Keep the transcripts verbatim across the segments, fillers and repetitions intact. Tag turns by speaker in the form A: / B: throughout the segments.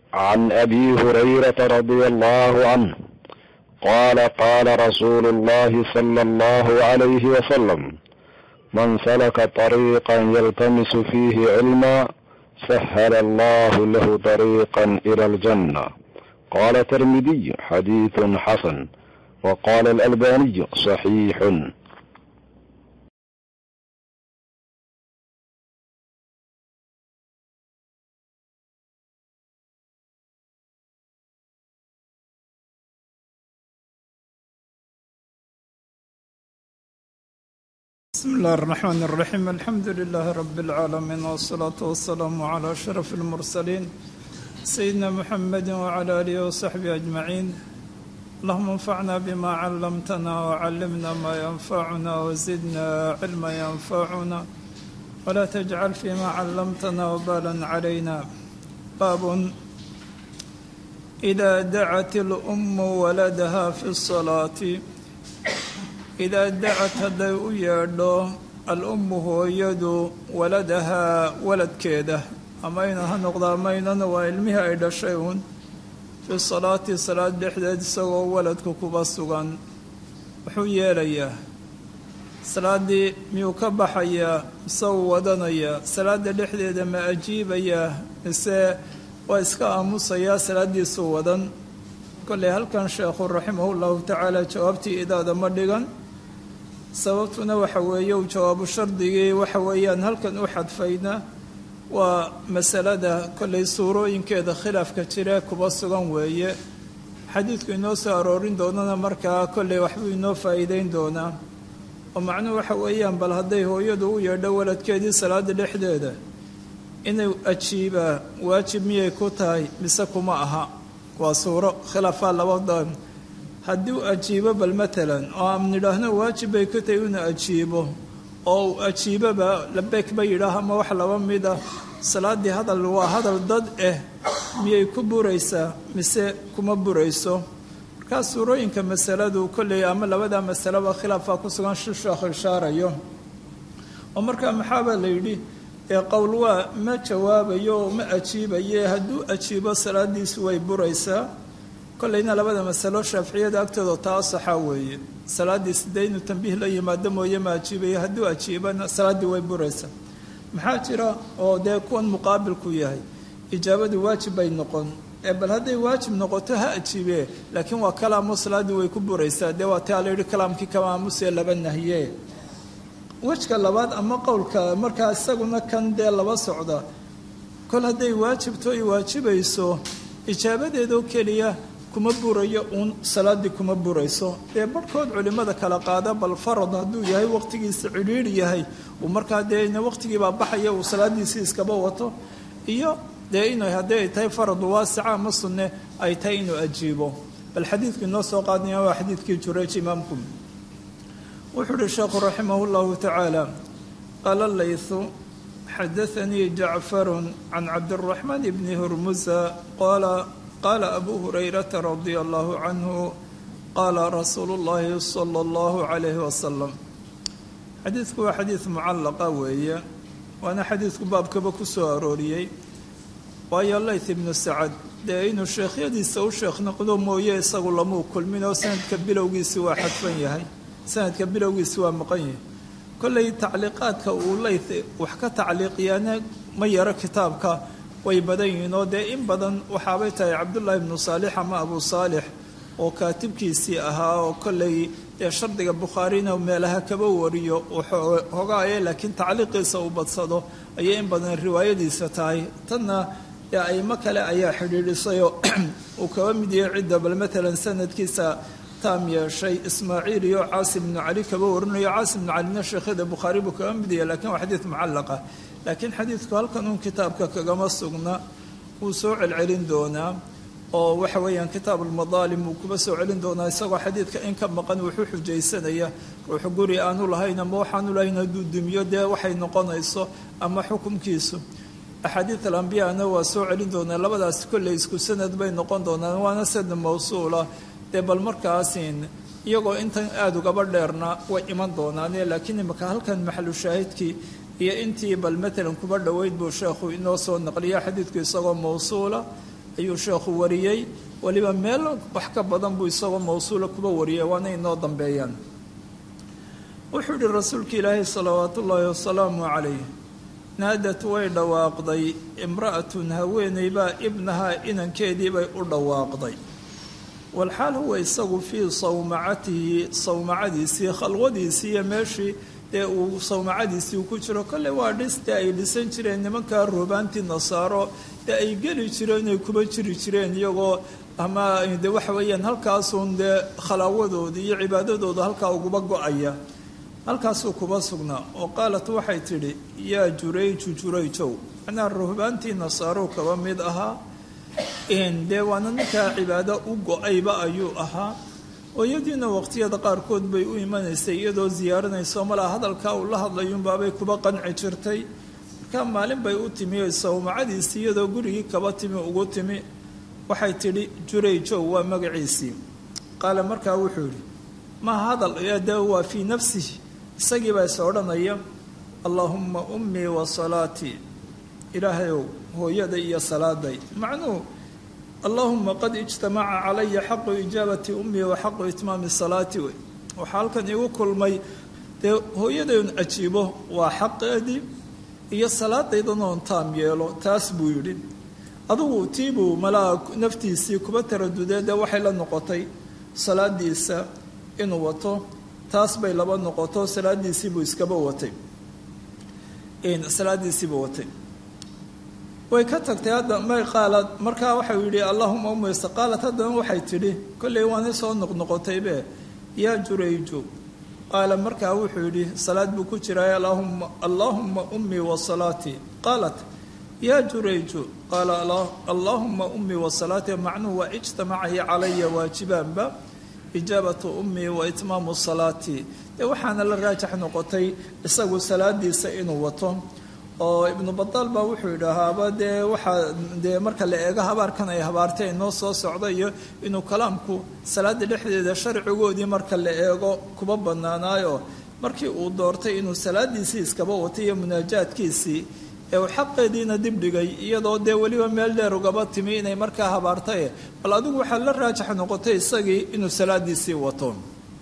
A: عن أبي هريرة رضي الله عنه قال قال رسول الله صلى الله عليه وسلم: من سلك طريقا يلتمس فيه علما سهل الله له طريقا إلى الجنة. قال الترمذي: حديث حسن. وقال الألباني: صحيح.
B: بسم الله الرحمن الرحيم. الحمد لله رب العالمين، والصلاة والسلام على أشرف المرسلين سيدنا محمد وعلى آله وصحبه أجمعين. اللهم انفعنا بما علمتنا وعلمنا ما ينفعنا وزدنا علما ينفعنا ولا تجعل فيما علمتنا وبالا علينا. باب إذا دعت الأم ولدها في الصلاة. idaa dacad hadday u yeedho al-ummu hooyadu waladahaa waladkeeda, ama ayna ha noqdaa maynana waa ilmihii ay dhashay uun, fi salaati salaad dhexdeed isagoo waladku kuba sugan, wuxuu yeelayaa salaaddii miyuu ka baxayaa mise uu wadanayaa? salaadda dhexdeeda ma ajiibayaa mise waa iska aamusayaa salaaddiisuu wadan? kolley halkan sheekhu raximahu llahu tacaala jawaabtii idaada ma dhigan, sababtuna waxa weeye uu jawaabu shardigii waxa weeyaan halkan u xadfayna waa masalada kolley suurooyinkeeda khilaafka jire kuba sugan weeye. xadiidku inoo soo aroorin doonana markaa kolley waxbuu inoo faa'iideyn doonaa, oo macnuhu waxa weeyaan bal hadday hooyadu u yeedho waladkeedii salaada dhexdeeda inay ajiibaa waajib miyay ku tahay mise kuma aha? waa suuro khilaafaa labada. haddii u ajiibo bal matalan oo aan nidhaahno waajib bay ka tahay inuu ajiibo, oo uu ajiiboba labeek ba yidhaah ama wax laba mid ah, salaaddii hadal waa hadal dad ah, miyay ku buraysaa mise kuma burayso? markaa suurooyinka masaladu kolley ama labada masaleba khilaafaa ku sugan shi sheekhu ishaarayo. oo markaa maxaaba la yidhi ee qowl waa ma jawaabayo oo ma ajiibaye, hadduu ajiibo salaaddiisu way buraysaa. kolleyna labada masalo shaaficiyada agtooda taa saxa weeye, salaaddiis dee inuu tambiih la yimaado mooye ma ajiibayo, hadduu ajiibana salaaddii way buraysaa. maxaa jira oo dee kuwan muqaabilku yahay ijaabadu waajib bay noqon, ee bal hadday waajib noqoto ha ajiibee, laakiin waa kalaamoo salaaddii way ku buraysaa. dee waa taa la yidhi kalaamkii kama aamusee laba nahiye. wejka labaad ama qowlka markaa isaguna kan dee laba socda, kol hadday waajibto ay waajibayso ijaabadeedoo keliya kuma burayo uun salaaddii kuma burayso. dee barhkood culimmada kala qaada bal farad hadduu yahay waqtigiisa cidhiidhi yahay uu markaa dee ina waqtigiibaa baxaya uu salaaddiisii iskaba wato, iyo dee inay haddii ay tahay faradu waasica ama sunne ay tahay inuu ajiibo. bal xadiidku inoo soo qaadnaya waa xadiidkii Jurayj imaamku. wuxuu uhi sheekhu raximahu llahu tacaala: qaala laythu xadaanii jacfarun can cabdiraxmaan bni hurmusa qaala qaala abu hurayrata radia allahu canhu qaala rasuulu llahi sala allahu calayhi wasalam. xadiidku waa xadiid mucallaqa weeye, waana xadiidku baabkaba ku soo arooriyey. waayo layth ibnu sacad dee inuu sheekhyadiisa u sheekh noqdo mooye isagu lamuu kulmin, oo sanadka bilowgiisi waa xadfan yahay, sanadka bilowgiisi waa maqan yahay. kolley tacliiqaadka uu layth wax ka tacliiqiyaana ma yaro kitaabka, way badan yihiin oo dee in badan waxaabay tahay cabdullaahi ibnu saalix ama abu saalix oo kaatibkiisii ahaa, oo kolley dee shardiga bukhaarina meelaha kaba wariyo hogaaye, laakiin tacliiqiisa uu badsado ayay in badan riwaayadiisa tahay. tanna dee aimo kale ayaa xidhiidhisayoo uu kaba mid yahay cidda bal matalan sanadkiisa taam yeeshay ismaaciil iyo caasim ibnu cali kaba warinayo. caasim ibnu calina sheekhyada bukhaari buu kaba mid yahay, lakiin waa xadiid mucallaqa. laakiin xadiidku halkan uun kitaabka kagama sugna, wuu soo celcelin doonaa oo waxa weeyaan kitaab almadaalim wuu kuba soo celin doonaa isagoo xadiidka in ka maqan wuxuu xujaysanaya ruuxu guri aanu lahayn ama waxaanu lahayn hadduu dumiyo dee waxay noqonayso ama xukumkiisu. axaadiid alambiyaana waa soo celin doonaa, labadaas kolley isku sanad bay noqon doonaan, waana sanad mawsuula. dee bal markaasin iyagoo intan aada ugaba dheerna way iman doonaane, laakiin imaka halkan maxalu shaahidkii iyo intii bal matalan kuba dhoweyd buu sheekhu inoo soo naqliya xadiidku isagoo mawsuula ayuu sheekhu wariyey waliba meel wax ka badan buu isagoo mawsuula kuba wariyay waana inoo dambeeyaan wuxuu yihi rasuulka ilaahay salawaatu ullaahi wasalaamu calayh naadat way dhawaaqday imra'atun haweeney baa ibnahaa inankeedii bay u dhawaaqday walxaal huwa isagu fii sawmacatihi sawmacadiisii khalwadiisii iyo meeshii dee uu sawmacadiisii uu ku jiro kolley waa dhiste ay dhisan jireen nimankaa ruubaantii nasaaro dee ay geli jireen ay kuba jiri jireen iyagoo ama de waxa weeyaan halkaasuun dee khalaawadooda iyo cibaadadooda halkaa uguba go-aya halkaasuu kuba sugnaa oo qaalat waxay tidhi yaa jurayju jurayjow macnaha ruhbaantii nasaaro kaba mid ahaa dee waana ninkaa cibaado u go-ayba ayuu ahaa hooyadiina waqtiyada qaarkood bay u imanaysay iyadoo ziyaaranayso malaa hadalkaa uu la hadlayuunbaabay kuba qanci jirtay markaa maalin bay u timi sawmacadiisii iyadoo gurigii kaba timi ugu timi waxay tidhi jurayjow waa magaciisii qaala markaa wuxuu yidhi ma hadal de waa fii nafsihi isagii baa is odhanaya allaahumma ummii wa salaatii ilaahayow hooyada iyo salaaday macnuhu allaahuma qad ijtamaca calaya xaqu ijaabati ummii wa xaqu itmaami salaati wey waxaa halkan igu kulmay dee hooyadayn ajiibo waa xaqeedii iyo salaadaydan oon taam yeelo taas buu yidhi adugu tiibuu malaa naftiisii kuba taradudee dee waxay la noqotay salaadiisa inuu wato taas bay laba noqoto salaadiisiibuu iskaba watay salaadiisiibuu watay way ka tagtay hadda may qaalad markaa waxau yidhi allahuma umaysa qaalad haddana waxay tidhi kolley waana soo noqnoqotaybe yaa jurayju qaala markaa wuxuu yidhi salaad buu ku jiray allahuma allaahuma ummii wa salaatii qaalat yaa jurayju qaala allaahuma ummii wa salaatii macnuhu waa ijtamacaya calaya waajibaanba ijaabatu ummii wa itmaamu salaatii dee waxaana la raajax noqotay isagu salaadiisa inuu wato oo ibnu badaal baa wuxuu yidhaahaaba dee waxaa dee marka la eego habaarkan ay habaartay inoo soo socda iyo inuu kalaamku salaada dhexdeeda sharcigoodii marka la eego kuba banaanaayo markii uu doortay inuu salaadiisii iskaba watay iyo munaajaadkiisii ee uu xaqeediina dibdhigay iyadoo dee weliba meel dheer ugaba timi inay markaa habaartaye bal adigu waxaa la raajax noqotay isagii inuu salaadiisii wato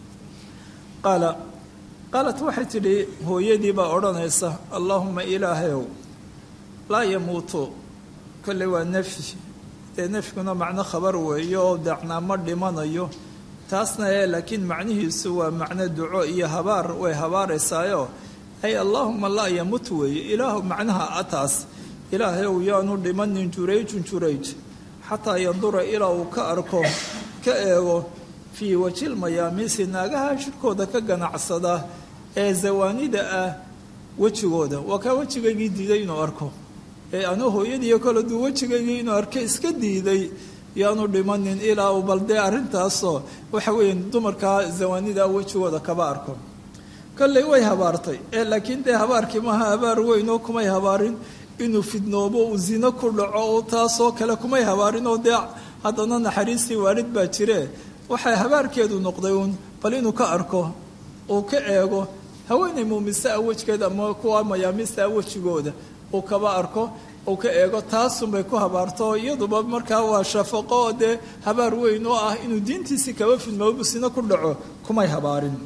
B: qaala qaalat waxay tidhi hooyadii baa odhanaysa allaahuma ilaahayow laa yamuutu kolley waa nafyi dee nafyiguna macno khabar weeyo oo dacnaa ma dhimanayo taasna ee laakiin macnihiisu waa macno duco iyo habaar way habaaraysaayo ay allaahuma laa yamut weeye ilaahu macnaha ataas ilaahayow yaanu dhimanin jurayjun jurayj xataa yandura ilaa uu ka arko ka eego fii wajil mayaamiisi naagaha shirkooda ka ganacsada ee zawaanida ah wejigooda waa kaa wejigaygii diiday inuu arko ee anuu hooyadiiyo kale duu wejigaygii inuu arko iska diiday yaanu dhimanin ilaa uu bal dee arrintaasoo waxa weeye dumarkaa zawaanida wejigooda kaba arko kolley way habaartay ee laakiin dee habaarkii maaha habaar weyn oo kumay habaarin inuu fidnoobo uu zino ku dhaco oo taasoo kale kumay habaarin oo dee haddana naxariistii waalid baa jire waxay habaarkeedu noqday uun bal inuu ka arko uu ka eego haweenay muumise ah wejgeed ama kuwa mayaamista ah wejigooda uu kaba arko uu ka eego taasunbay ku habaarto iyaduba markaa waa shafaqo oo dee habaar weyn oo ah inuu diintiisii kaba fidmoobo sino ku dhaco kumay habaarin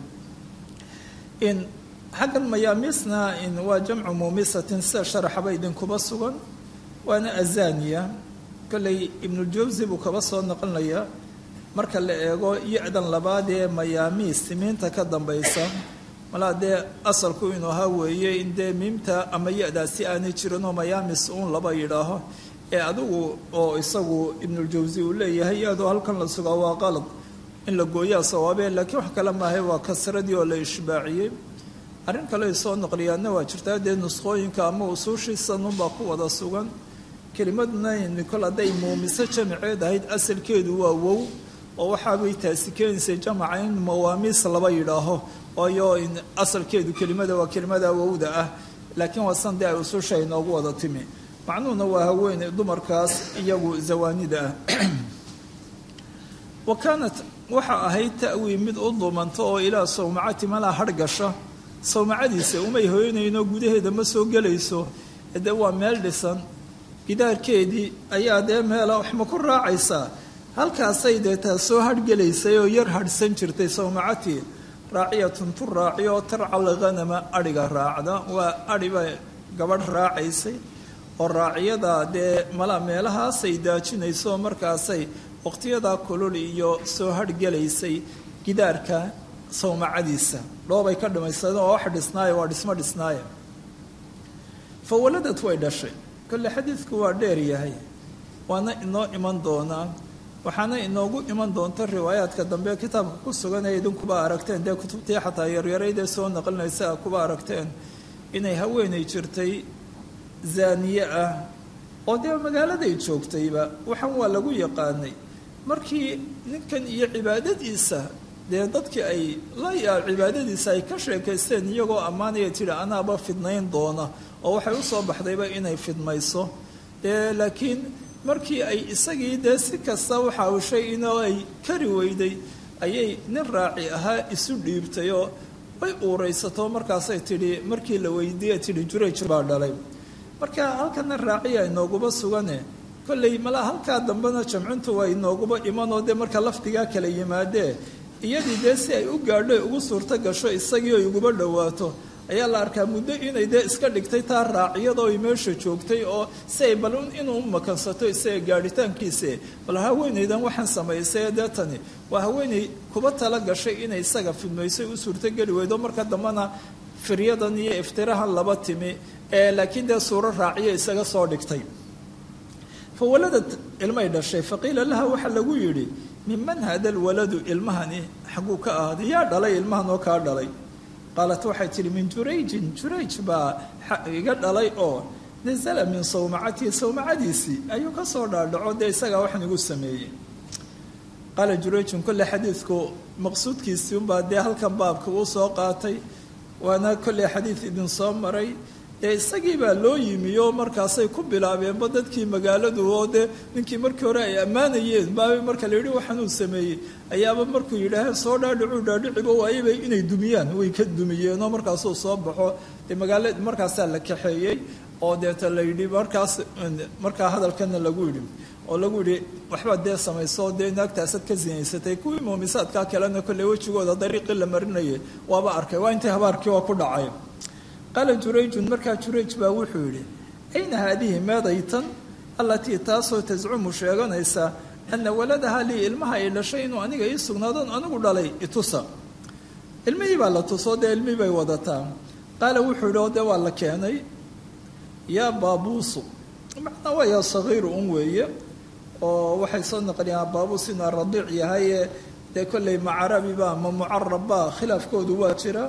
B: in xaggan mayaamisna in waa jamcu muumisatin sida sharaxaba idinkuba sugan waana azaniya kolley ibnuljawsi buu kaba soo noqonayaa marka la eego ya-dan labaad ee mayaamiis miimta ka dambaysa malaa dee asalku inuu ahaa weeye in dee miimta ama ya-daasi aanay jirinoo mayaamis uun laba yidhaaho ee adigu oo isagu ibnuljawsi uu leeyahay ya-doo halkan la sugaa waa qalad in la gooyaa sawaabee laakiin wax kale maahay waa kasradii oo la ishbaaciyey arrin kale ay soo noqliyaadna waa jirtaa dee nuskhooyinka ama usuushiisanunbaa ku wada sugan kelimaduna kol hadday muumiso jamaceed ahayd asalkeedu waa wow oo waxaabay taasi keenaysay jamaca in mawaamiis laba yidhaaho waayo in asalkeedu kelimada waa kelimada wowda ah laakiin waa san dee ay ususha inoogu wada timi macnuhuna waa haweeney dumarkaas iyagu zawaanida ah wa kaanat waxa ahayd ta'wii mid u dumanto oo ilaa sawmacati malaa hargasha sawmacadiisa umay hooyanaynoo gudaheeda ma soo gelayso dee waa meel dhisan gidaarkeedii ayaa dee meela wax ma ku raacaysaa halkaasay dee taa soo harhgelaysay oo yar hadhsan jirtay sawmacatii raaciyatun tu raaciyo oo tarcal ghanama adhiga raacda waa adhiba gabadh raacaysay oo raaciyada dee mala meelahaasay daajinayso markaasay waqtiyadaa kulul iyo soo harhgelaysay gidaarka sawmacadiisa dhoobay ka dhimaysadeen oo wax dhisnaayo waa dhismo dhisnaaye fa waladad way dhashay kolle xadiidku waa dheer yahay waana inoo iman doonaa waxaana inoogu iman doonta riwaayaadka dambe kitaabka ku sugan ee idinkuba aragteen dee kutubtii xataa yaryaraydee soo naqlinaysa a kuba aragteen inay haweenay jirtay zaaniye ah oo dee magaaladay joogtayba waxaan waa lagu yaqaanay markii ninkan iyo cibaadadiisa dee dadkii ay la yaal cibaadadiisa ay ka sheekaysteen iyagoo ammaanaya tidhi anaaba fidnayn doona oo waxay u soo baxdayba inay fidmayso dee laakiin markii ay isagii dee si kasta u xaawshay inoo ay kari weyday ayay nin raaci ahaa isu dhiibtay oo way uuraysato markaasay tidhi markii la weydiiye tidhi jurayj baa dhalay marka halkana raaciya inooguba sugane kolley malaa halkaa dambena jamcintu waa inooguba imanoo dee marka lafdigaa kala yimaadee iyadii dee si ay u gaadho ugu suurto gasho isagii oy uguba dhowaato ayaa la arkaa muddo inay dee iska dhigtay taa raaciyada oy meesha joogtay oo si ay bal inuu u makansato isaga gaadhitaankiise bal haweenaydan waxaan samaysay dee tani waa haweenay kuba tala gashay inay isaga fidmayso u suurtogeli weydo marka dambena firyadan iyo iftirahan laba timi ee laakiin dee suuro raaciya isaga soo dhigtay fa waladad ilmay dhashay faqiila laha waxaa lagu yidhi minman hada alwaladu ilmahani xagguu ka ahaaday yaa dhalay ilmahan oo kaa dhalay qaalat waxay tihi min jurayjin jurayj baa iga dhalay oo nasala min sawmacatii sawmacadiisii ayuu ka soo dhaadhaco dee isagaa waxaan igu sameeyey qaala jurayjin kolle xadiidku maqsuudkiisii unbaa dee halkan baabka uu soo qaatay waana kolley xadiid idin soo maray dee isagii baa loo yimi oo markaasay ku bilaabeenba dadkii magaaladu oo dee ninkii markii hore ay ammaanayeen baaba marka la yidhi waxaan uu sameeyey ayaaba markuu yidhaaheen soo dhaadhicuu dhaadhiciba waayabay inay dumiyaan way ka dumiyeenoo markaasuu soo baxo dee magaala markaasaa la kaxeeyey oo deeta la yidhi markaas markaa hadalkana lagu yidhi oo lagu yidhi waxbaad dee samayso dee naagtaasaad ka sinaysatay kuwii muumisaadkaa kalena kolley wejigooda dariiqii la marinayay waaba arkay waa intii habaarkii waa ku dhacay qaala jurayjun markaa jurayj baa wuxuu yidhi ayna haadihi meedaytan allatii taasoo tascumu sheeganaysa ana waladaha lii ilmaha ay dhashay inuu aniga ii sugnaadon anigu dhalay itusa ilmihii baa la tusoo dee ilmihii bay wadataa qaala wuxuu yidhi oo dee waa la keenay yaa baabuusu macnaa waa yaa sagiiru un weeye oo waxay soo naqliyaan baabuus inuu radiic yahaye dee kolley macarabiba ma mucarabba khilaafkoodu waa jira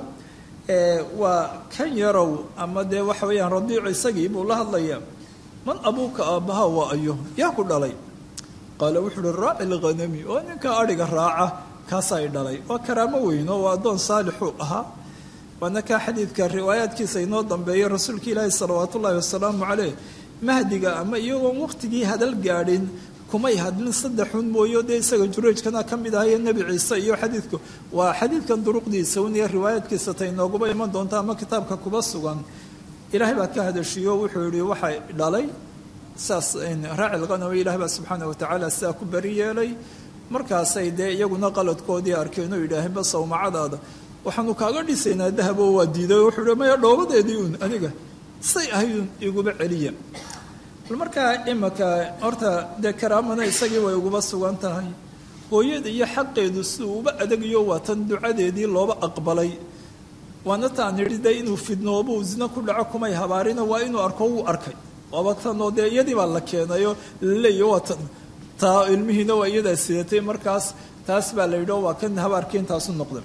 B: waa kan yarow ama dee waxa weeyaan radiicu isagii buu la hadlaya man abuuka aabbaha waa ayo yaa ku dhalay qaala wuxuu uhi raaci lghanami oo ninka adhiga raaca kaasaa i dhalay waa karaamo weyn oo waa addoon saalixuu ahaa waana kaa xadiidka riwaayaadkiisa inoo dambeeya rasuulka ilaahi salawaat ullaahi wasalaamu caleyh mahdiga ama iyagoon waqtigii hadal gaadhin kumay hadlin saddexun mooyo dee isaga jurayjkana ka mid ahayo nebi ciise iyo xadiidku waa xadiidkan duruqdiisa un iyo riwaayaadkiisa tay nooguba iman doonta ama kitaabka kuba sugan ilaahay baa ka hadashiyo wuxuu yihi waxay dhalay saas raaci lqanawi ilahay baa subxaana watacaala sidaa ku beri yeelay markaasay dee iyaguna qaladkoodii arkeen oo yidhaaheenba sawmacadaada waxaanu kaaga dhisaynaa dahabo waa diiday oo wuxuu hi maya dhoobadeedii un aniga say ahaydun iguba celiya bal markaa imaka horta dee karaamana isagii way uguba sugan tahay hooyada iyo xaqeedu siduu uba adagayo waa tan ducadeedii looba aqbalay waana taan idhi dee inuu fidnoobu zina ku dhaco kumay habaarino waa inuu arko wuu arkay waaba tanoo dee iyadii baa la keenayo laleeya waa tan taa ilmihiina waa iyadaa sidatay markaas taas baa la yidhi waa kan habaarkii intaasu noqda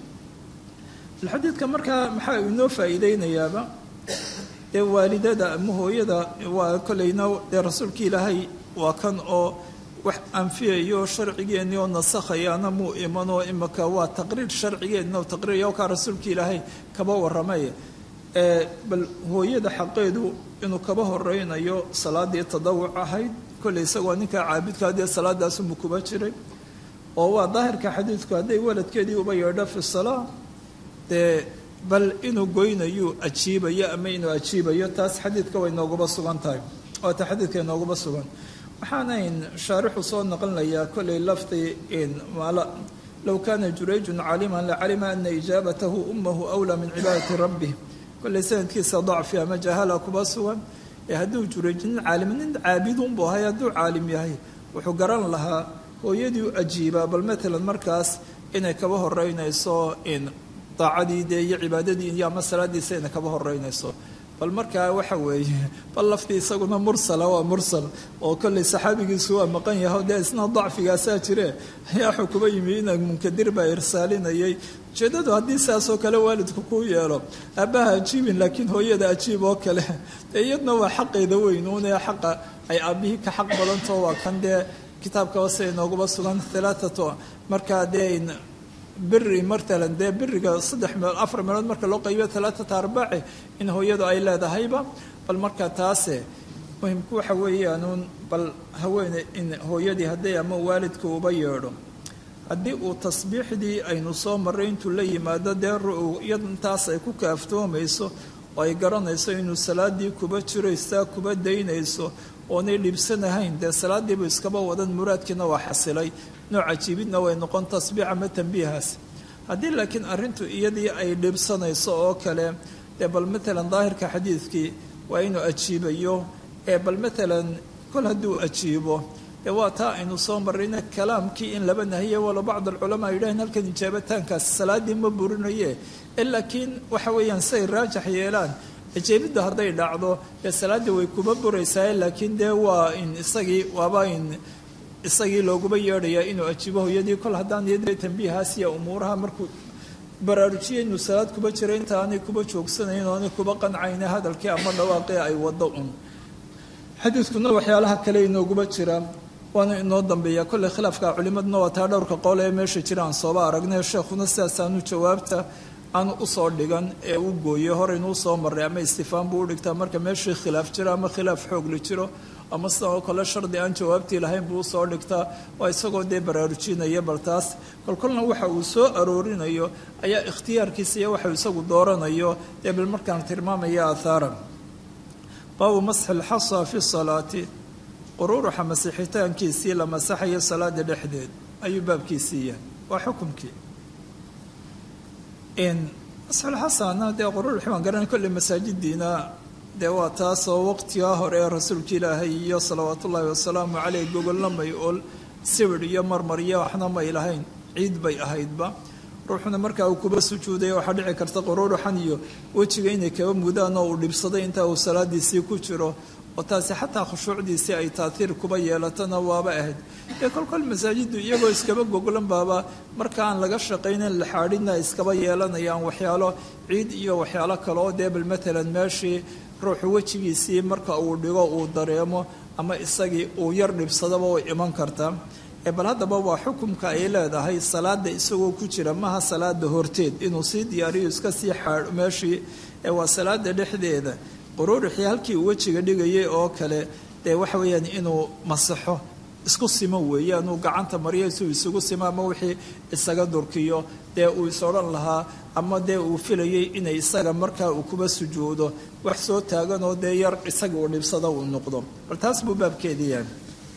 B: xadiidka markaa maxaa inoo faa'iideynayaaba dee waalidada ama hooyada waa kolleyna dee rasuulka ilaahay waa kan oo wax anfiyayo sharcigeennii oo nasakhayaana muu imanoo imaka waa taqriir sharcigeenna oo taqriirya kaa rasuulka ilaahay kaba warramay bal hooyada xaqeedu inuu kaba horeynayo salaadii tadawuc ahayd kolley isagoo ninkaa caabidkaa dee salaadaasuma kuba jiray oo waa daahirka xadiidku hadday waladkeedii uba yeedho fi salaa dee bal inuu goynayo ajiibayo ama inuu ajiibayo taas xadiidka way nooguba sugan tahay oo taxadiidka inooguba sugan waxaanayn shaarixu soo naqlinayaa kollay lafdi in maala low kaana jurayjun caaliman lacalima ana ijaabatahu ummahu awlaa min cibaadati rabbih kollay sanadkiisa dacfi ama jahala kuba sugan ee hadduu jurayj nin caalim nin caabidun buu ahay hadduu caalim yahay wuxuu garan lahaa hooyadii u ajiibaa bal matalan markaas inay kaba horeynayso in daacadii dee iyo cibaadadii iyo ama salaadiisa inay kaba horeynayso bal markaa waxa weeye bal laftii isaguna mursala waa mursal oo kollay saxaabigiisu waa maqan yahay dee isna dacfigaasaa jire ayaa xukuba yimi ina munkadir baa irsaalinayay ujeedadu haddii saasoo kale waalidku kuu yeelo aabbaha ajiibin laakiin hooyada ajiib oo kale dee iyadna waa xaqeeda weynuune xaqa ay aabbihii ka xaq badantao waa kan dee kitaabka hoose inooguba sugan halaathatu markaa dee biri matalan dee biriga saddex meelood afar meelood marka loo qaybiyo talaatata arbaci in hooyadu ay leedahayba bal marka taase muhimku waxa weeyaanuun bal haweene in hooyadii hadday ama waalidka uba yeedho haddii uu tasbiixdii aynu soo marray intuu la yimaado dee iyadintaas ay ku kaaftoomayso oo ay garanayso inuu salaadii kuba jiro istaa kuba daynayso oonay dhibsanahayn dee salaadiibu iskaba wadan muraadkiina waa xasilay nooc ajiibidna way noqon tasbiix ama tambiihaas haddii laakiin arrintu iyadii ay dhibsanayso oo kale dee bal matalan daahirka xadiidkii waa inuu ajiibayo ee bal matalan kol hadduu ajiibo dee waa taa aynu soo marrayna kalaamkii in laba nahiye walo bacd alculamaa yidhaaheen halkan ijaabataankaas salaadii ma burinaye ee laakiin waxa weeyaan siay raajax yeelaan ajeebidda hadday dhacdo dee salaaddii way kuba buraysaa laakiin dee waa in isagii waaba in isagii looguba yeedhayaa inuu ajiibo hooyadii kol haddaan iyadee tambiihaas iyo umuuraha markuu baraarujiyay inuu salaad kuba jira inta aanay kuba joogsanayn oo aanay kuba qancayna hadalkii ama dhawaaqii ay waddo un xadiidkuna waxyaalaha kale inooguba jira waana inoo dambeeya kolley khilaafka culimaduna waa taa dhowrka qoole ee meesha jira aan sooba aragnay sheekhuna sidaasaanu jawaabta aan usoo dhigan ee u gooyey horeynuu soo marray ama istifaan buu udhigtaa marka meeshii khilaaf jiro ama khilaaf xoogli jiro ama sidan oo kale shardi aan jawaabtii lahayn buu usoo dhigtaa waa isagoo dee baraarujinaya bal taas kolkolna waxa uu soo aroorinayo ayaa ikhtiyaarkiisa iyo waxau isagu dooranayo dee bal markaan tilmaamaya aahaaran baabu masxi lxasa fi salaati quruuruxa masixitaankiisii la masaxayo salaada dhexdeed ayuu baabkiisii yahay waa xukumkii masxulxasana dee quruuruxi waan garanay kolley masaajidiina dee waa taasoo waqtigaa hore ee rasuulka ilaahay iyo salawaatu ullaahi wasalaamu caleyh gogollamay oo sibir iyo marmar iyo waxna may lahayn ciid bay ahaydba ruuxuna markaa uu kuba sujuuday waxaa dhici karta quruuruxan iyo wejiga inay kaba mudaan oo uu dhibsaday intaa uu salaadiisii ku jiro oo taasi xataa khushuucdiisii ay taatiir kuba yeelatana waaba ahayd ee kolkol masaajiddu iyagoo iskaba goglan baaba marka aan laga shaqaynin laxaadhina iskaba yeelanayaan waxyaalo ciid iyo waxyaalo kale oo dee bal matalan meeshii ruuxu wejigiisii marka uu dhigo uu dareemo ama isagii uu yar dhibsadaba way iman kartaa ee bal haddaba waa xukumka ay leedahay salaada isagoo ku jira maha salaada horteed inuu sii diyaariyo iska sii xaadho meeshii ee waa salaada dhexdeeda quruurixii halkii uu wejiga dhigayay oo kale dee waxa weeyaan inuu masaxo isku simo weeyaan uu gacanta mariyo isuu isugu simo ama wixii isaga durkiyo dee uu is odhan lahaa ama dee uu filayay inay isaga markaa uu kuba sujuudo wax soo taaganoo dee yar isaga uu dhibsado uu noqdo bal taas buu baabkeedii yahay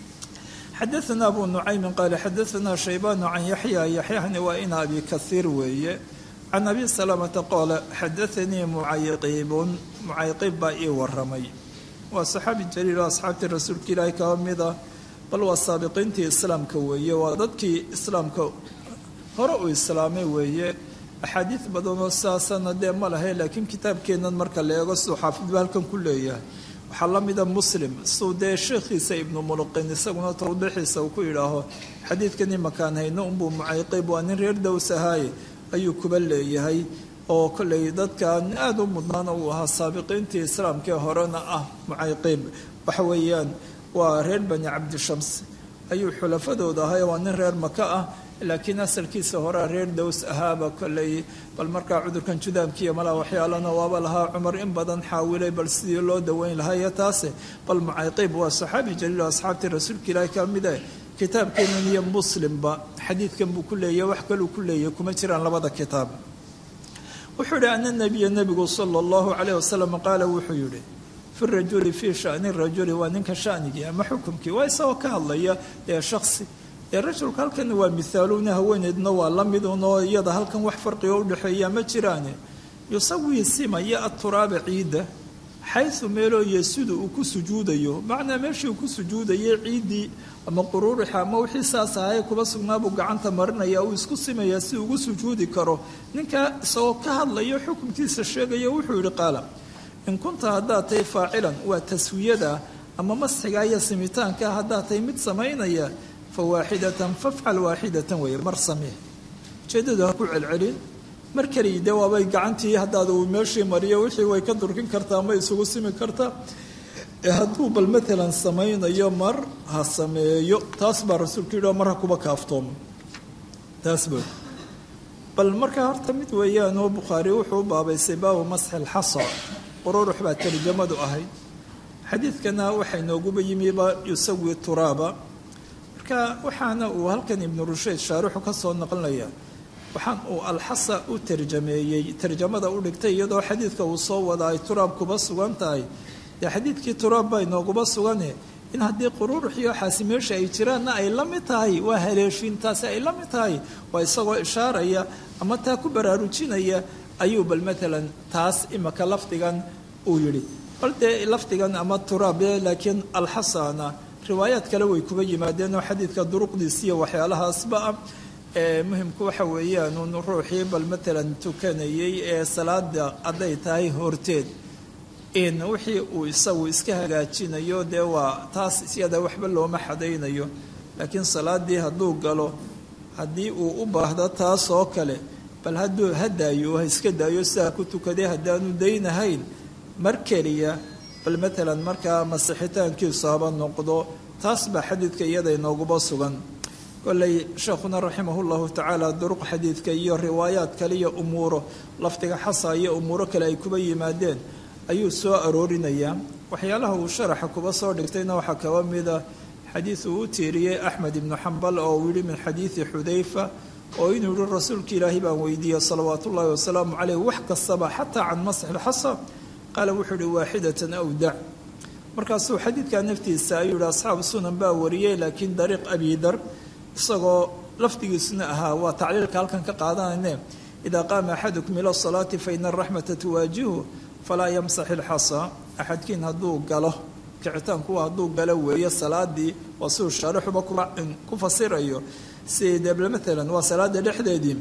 B: xadaثna abu nucaymin qaala xadaثna shaybanu can yaxya yaxyahani waa ina abi kaiir weeye can abi salamata qaala xadaanii mucayqiibun mucayqiib baa ii waramay waa saxaabi jaliil oo asxaabtii rasuulka ilaahi kaba mid ah bal waa saabiqiintii islaamka weeye waa dadkii islaamka hore uu islaamay weeye axaadiid badanoo saasana dee ma lahay laakiin kitaabkeennan marka la eego siduu xaafidba halkan ku leeyahay waxaa la mida muslim siduu dee sheekhiisa ibnu muluqin isaguna tawdiixiisa uu ku yidhaaho xadiidkani makaan hayno unbuu mucayqiib waa nin reer dows ahaaye ayuu kuba leeyahay oo kolley dadkan aada u mudnaana uu ahaa saabiqiintii islaamkee horena ah mucayqiib waxa weeyaan waa reer bani cabdishams ayuu xulafadooda ahay waa nin reer maka ah laakiin asalkiisa horea reer dows ahaaba kolley bal markaa cudurkan judaamkiiyo malaa waxyaalana waaba lahaa cumar in badan xaawilay bal sidii loo daweyn lahayo taase bal mucayqiib waa saxaabi jaliil oo asxaabtii rasuulka ilaahi ka mid ah kitaabkeenan iyo muslimba xadiidkan buu ku leeyahy wax kaluu ku leeyahy kuma jiraan labada kitaab wuxuu yihi ana nabiya nebigu sala allahu calayh wasalam qaala wuxuu yihi fi rajuli fii shani rajuli waa ninka shanigii ama xukumkii waa isagoo ka hadlaya ee shaksi ee rajulka halkan waa mithaaluna haweeneedna waa la mid unoo iyada halkan wax farqiga udhexeeya ma jiraane yusawii simaya aturaaba ciidda xaysu meeloo yesudu uu ku sujuudayo macnaa meeshii uu ku sujuudayay ciiddii ama quruurixa ama wixii saas ahaye kuba sugnaabuu gacanta marinaya uu isku simaya si ugu sujuudi karo ninka isagoo ka hadlayo xukunkiisa sheegaya wuxuu yihi qaala in kunta haddaad tahay faacilan waa taswiyada ama masxiga iyo simitaanka haddaad tahay mid samaynaya fa waaxidatan fafcal waaxidatan weeye mar samee ujeedadu ha ku celcelin mar kaliya dee waabay gacantii haddaad uu meeshii mariyo wixii way ka durkin kartaa ama isugu simi kartaa hadduu bal maalan samaynayo mar ha sameeyo taas baa rasuulku yidhi mar ha kuba kaaftoomo taas ba bal markaa horta mid weeyaan oo bukhaari wuxuu u baabaysay baabu masxi alxasa qururux baa tarjamadu ahayd xadiidkana waxaa inooguba yimiba yusawi turaaba marka waxaana uu halkan ibnu rushayd shaaruxu ka soo naqlinaya waxaan uu alxasa u tarjameeyey tarjamada u dhigtay iyadoo xadiidka uu soo wada ay turaab kuba sugan tahay dee xadiidkii turaab baa inooguba sugane in haddii quruurux iyo waxaasi meesha ay jiraanna ay la mid tahay waa haleeshiintaasi ay la mid tahay waa isagoo ishaaraya ama taa ku baraarujinaya ayuu bal maalan taas imaka lafdigan uu yidhi bal dee lafdigan ama turaab laakiin alxasana riwaayaad kale way kuba yimaadeen oo xadiidka duruqdiisa iyo waxyaalahaasba ah muhimku waxa weeyaan un ruuxii bal maalan tukanayay ee salaada hadday tahay horteed in wixii uu isagu iska hagaajinayo dee waa taas iyada waxba looma xadaynayo laakiin salaadii hadduu galo haddii uu u baahdo taas oo kale bal hadduu hadaayo ha iska daayo sidaa ku tukaday haddaanu daynahayn mar keliya bal maalan markaa masixitaankiisu haba noqdo taas baa xadiidka iyada inooguba sugan kolley sheekhuna raximah llahu tacaala duruq xadiidka iyo riwaayaad kale iyo umuuro lafdiga xasa iyo umuuro kale ay kuba yimaadeen ayuu soo aroorinayaa waxyaalaha uu sharaxa kuba soo dhigtayna waxaa kaba mida xadiid uu u tiiriyey axmed ibnu xambal oo uu yihi min xadiidi xudayfa oo inuu yihi rasuulka ilaahi baan weydiiyey salawaat ullaahi wasalaamu caleyh wax kastaba xataa can masxi lxasa qaala wuxuu yihi waaxidatan aw dac markaasuu xadiidkaa naftiisa ayuu yihi asxaabu sunan baa wariyey laakiin dariiq abidar isagoo lafdigiisuna ahaa waa tacliilka halkan ka qaadanayne idaa qaama axadukum ila salaati faina araxmata tuwaajihu falaa yamsax ilxasa axadkiin hadduu galo kicitaankuwa hadduu galo weeyo salaadii waa siduu shaarixuba ku fasirayo sida maalan waa salaada dhexdeedii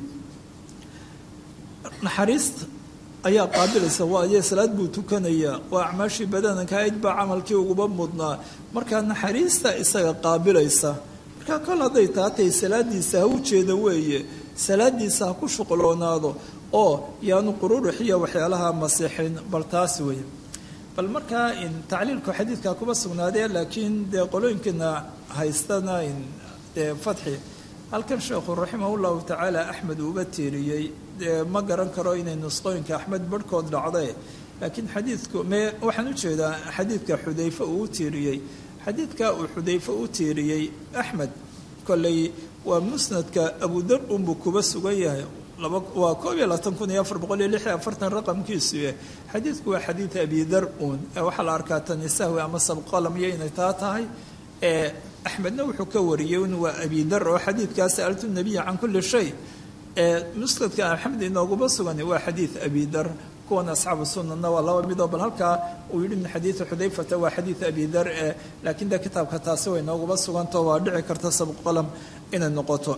B: naxariista ayaa qaabilaysa waaye salaad buu tukanayaa waa acmaashii badananka ayd baa camalkii uguba mudnaa markaa naxariista isaga qaabilaysa markaa kol hadday taatay salaadiisa ha u jeeda weeye salaadiisa ha ku shuqloonaado oo yaanu quruurux iyo waxyaalaha masixin bal taas weeye bal markaa in tacliilku xadiidkaa kuba sugnaadee laakiin dee qolooyinkiina haystana in dee fatxi halkan sheekhu raximah llahu tacaala axmed uuba tiiriyey dee ma garan karo inay nusqooyinka axmed barhkood dhacday laakiin xadiidku me waxaan u jeedaa xadiidka xudayfe uu u tiiriyey xadiidka uu xudayfe u tiiriyey axmed kolley waa musnadka abudar unbuu kuba sugan yahay waa koob iyo labaatan kun iyo afar boqol iyo lix iyo afartan raqamkiisu xadiidku waa xadiid abidar uun waxaa la arkaa tani sahwi ama sabqalam iyo inay taa tahay axmedna wuxuu ka wariyey in waa abidar oo xadiidkaa sa'altu nabiya can kulli shay musnadka axmed inooguma sugan waa xadiid abidar kuwan asxaabu sunanna waa laba midoo bal halkaa uu yidhi min xadiidi xudayfata waa xadiid abidar laakiin de kitaabka taasi way inooguma suganto waa dhici karta sabqalam inay noqoto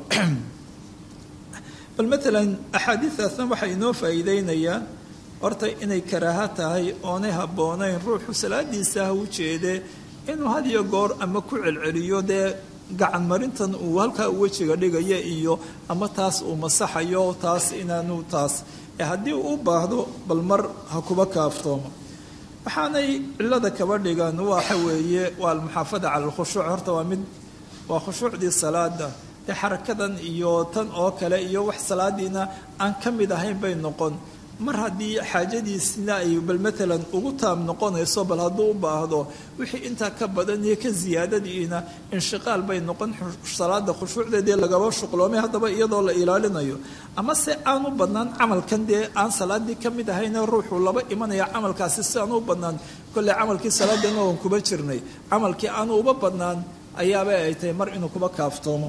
B: bal maalan axaadiidaasna waxay inoo faa'iideynayaan horta inay karaaha tahay oonay habboonayn ruuxu salaadiisa ha u jeede inuu had iyo goor ama ku celceliyo dee gacan marintan uu halkaa wejiga dhigaya iyo ama taas uu masaxayo taas inaanu taas haddii uu u baahdo bal mar ha kuba kaaftoomo waxaanay cilada kaba dhigan waxa weeye waa almuxaafada cala alkhushuuc horta waa mid waa khushuucdii salaada dee xarakadan iyo tan oo kale iyo wax salaadiina aan ka mid ahayn bay noqon mar haddii xaajadiisina ay bal maalan ugu taam noqonayso bal hadduu u baahdo wixii intaa ka badan iyo ka ziyaadadiina inshiqaal bay noqon salaada khushuucdeedii lagaba shuqloomay haddaba iyadoo la ilaalinayo ama se aan u badnaan camalkan dee aan salaadii ka mid ahayna ruuxuu laba imanaya camalkaasi si aan u badnaan kolley camalkii salaadeena oon kuba jirnay camalkii aanu uba badnaan ayaaba ay tahay mar inuu kuba kaaftoomo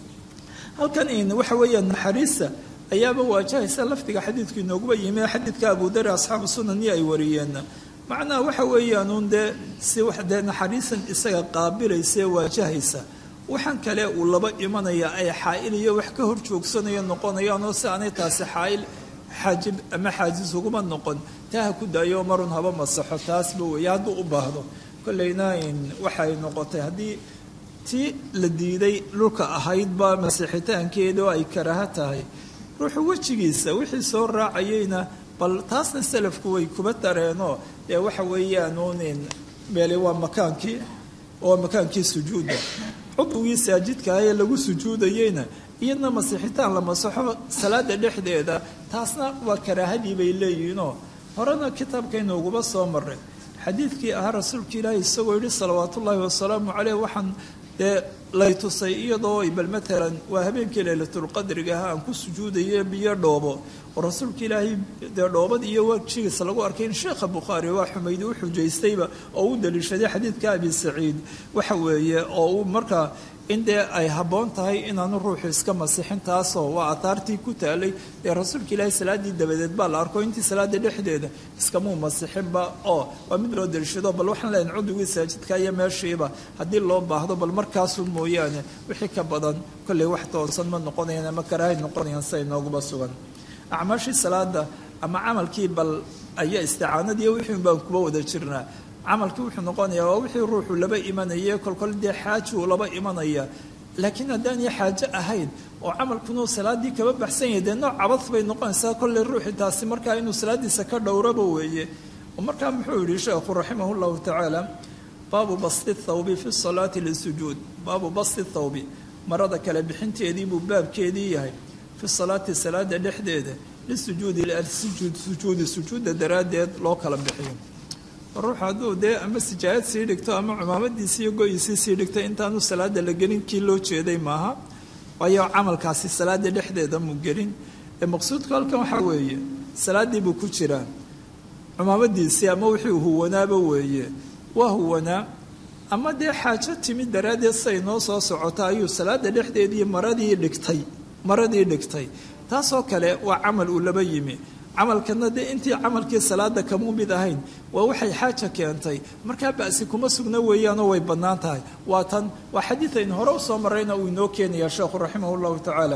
B: halkan waxa weeyaan naxariista ayaaba waajahaysa lafdiga xadiidku inooguba yimi xadiidka abudari asxaabu sunani ay wariyeen macnaha waxa weeyaan uun dee si wax dee naxariisan isaga qaabilaysae waajahaysa waxaan kale uu laba imanaya ay xaa'il iyo wax ka hor joogsanayo noqonayaan oo si aanay taasi xaa'il xaajib ama xaajis uguma noqon taa ha ku daayo marun haba masaxo taasba weeye hadduu u baahdo kolleyna waxay noqotay haddii tii la diiday dhulka ahaydba masixitaankeeda oo ay karaaha tahay ruuxu wejigiisa wixii soo raacayeyna bal taasna salafku way kuba dareenoo dee waxa weeyaan uunin meeli waa makaankii waa makaankii sujuudda cudwigii saajidka ee lagu sujuudayeyna iyadna masixitaan la masaxo salaada dhexdeeda taasna waa karaahadii bay leeyihiinoo horena kitaabkaynu uguba soo maray xadiidkii ahaa rasuulka ilaahi isagoo yidhi salawaat ullaahi wasalaamu caleyh waxaan dee lay tusay iyadoo bal maalan waa habeenkii laylatulqadriga ah aan ku sujuudaye biyo dhoobo oo rasuulka ilaahay dee dhoobad iyo wajigiisa lagu arkay in sheekha bukhaari waa xumaydi u xujaystayba oo u daliishaday xadiidka abi saciid waxa weeye oo uu markaa in dee ay habboon tahay inaanu ruuxu iska masixin taasoo waa ataartii ku taalay dee rasuulka ilaahay salaaddii dabadeed baa la arko intii salaada dhexdeeda iskamuu masixinba oo waa mid loo daliishado bal waxaan leeyahay cudugii saajidka iyo meeshiiba haddii loo baahdo bal markaasu mooyaane wixii ka badan kolley wax toosan ma noqonayaan ama karaahay noqonayaan siay nooguba sugan acmaashii salaada ama camalkii bal ayaa isticaanadiiyo wixii baan kuba wada jirnaa camalkii wuxuu noqonayaa waa wixii ruuxu laba imanaya kolkol dee xaaji uu laba imanaya laakiin haddaanay xaajo ahayn oo camalkunuu salaaddii kaba baxsan yahay dee nooc cabad bay noqonaysaa kolley ruuxii taasi markaa inuu salaaddiisa ka dhowraba weeye oo markaa muxuu yidhi sheekhu raximah llahu tacaala baabu basti thawbi fi salaati lisujuud baabu basti thawbi marada kale bixinteedii buu baabkeedii yahay fi salaati salaada dhexdeeda lisujuudi sujuud sujuudi sujuudda daraaddeed loo kala bixiyo ruux hadduu dee ama sijaayad sii dhigto ama cumaamadiisi iyo go-iisii sii dhigto intaanu salaada la gelin kii loo jeeday maaha waayo camalkaasi salaada dhexdeeda mu gelin ee maqsuudku halkan waxaa weeye salaaddii buu ku jiraa cumaamadiisii ama wixii huwanaaba weeye waa huwanaa ama dee xaajo timid daraaddeed say noo soo socota ayuu salaada dhexdeedii maradii dhigtay maradii dhigtay taasoo kale waa camal uu laba yimi camalkana dee intii camalkii salaada kamuu mid ahayn waa waxay xaaja keentay markaa ba'si kuma sugna weeyaanoo way bannaan tahay waa tan waa xadiid aynu hore usoo marrayna uu inoo keenaya sheekhu raximah llahu tacaala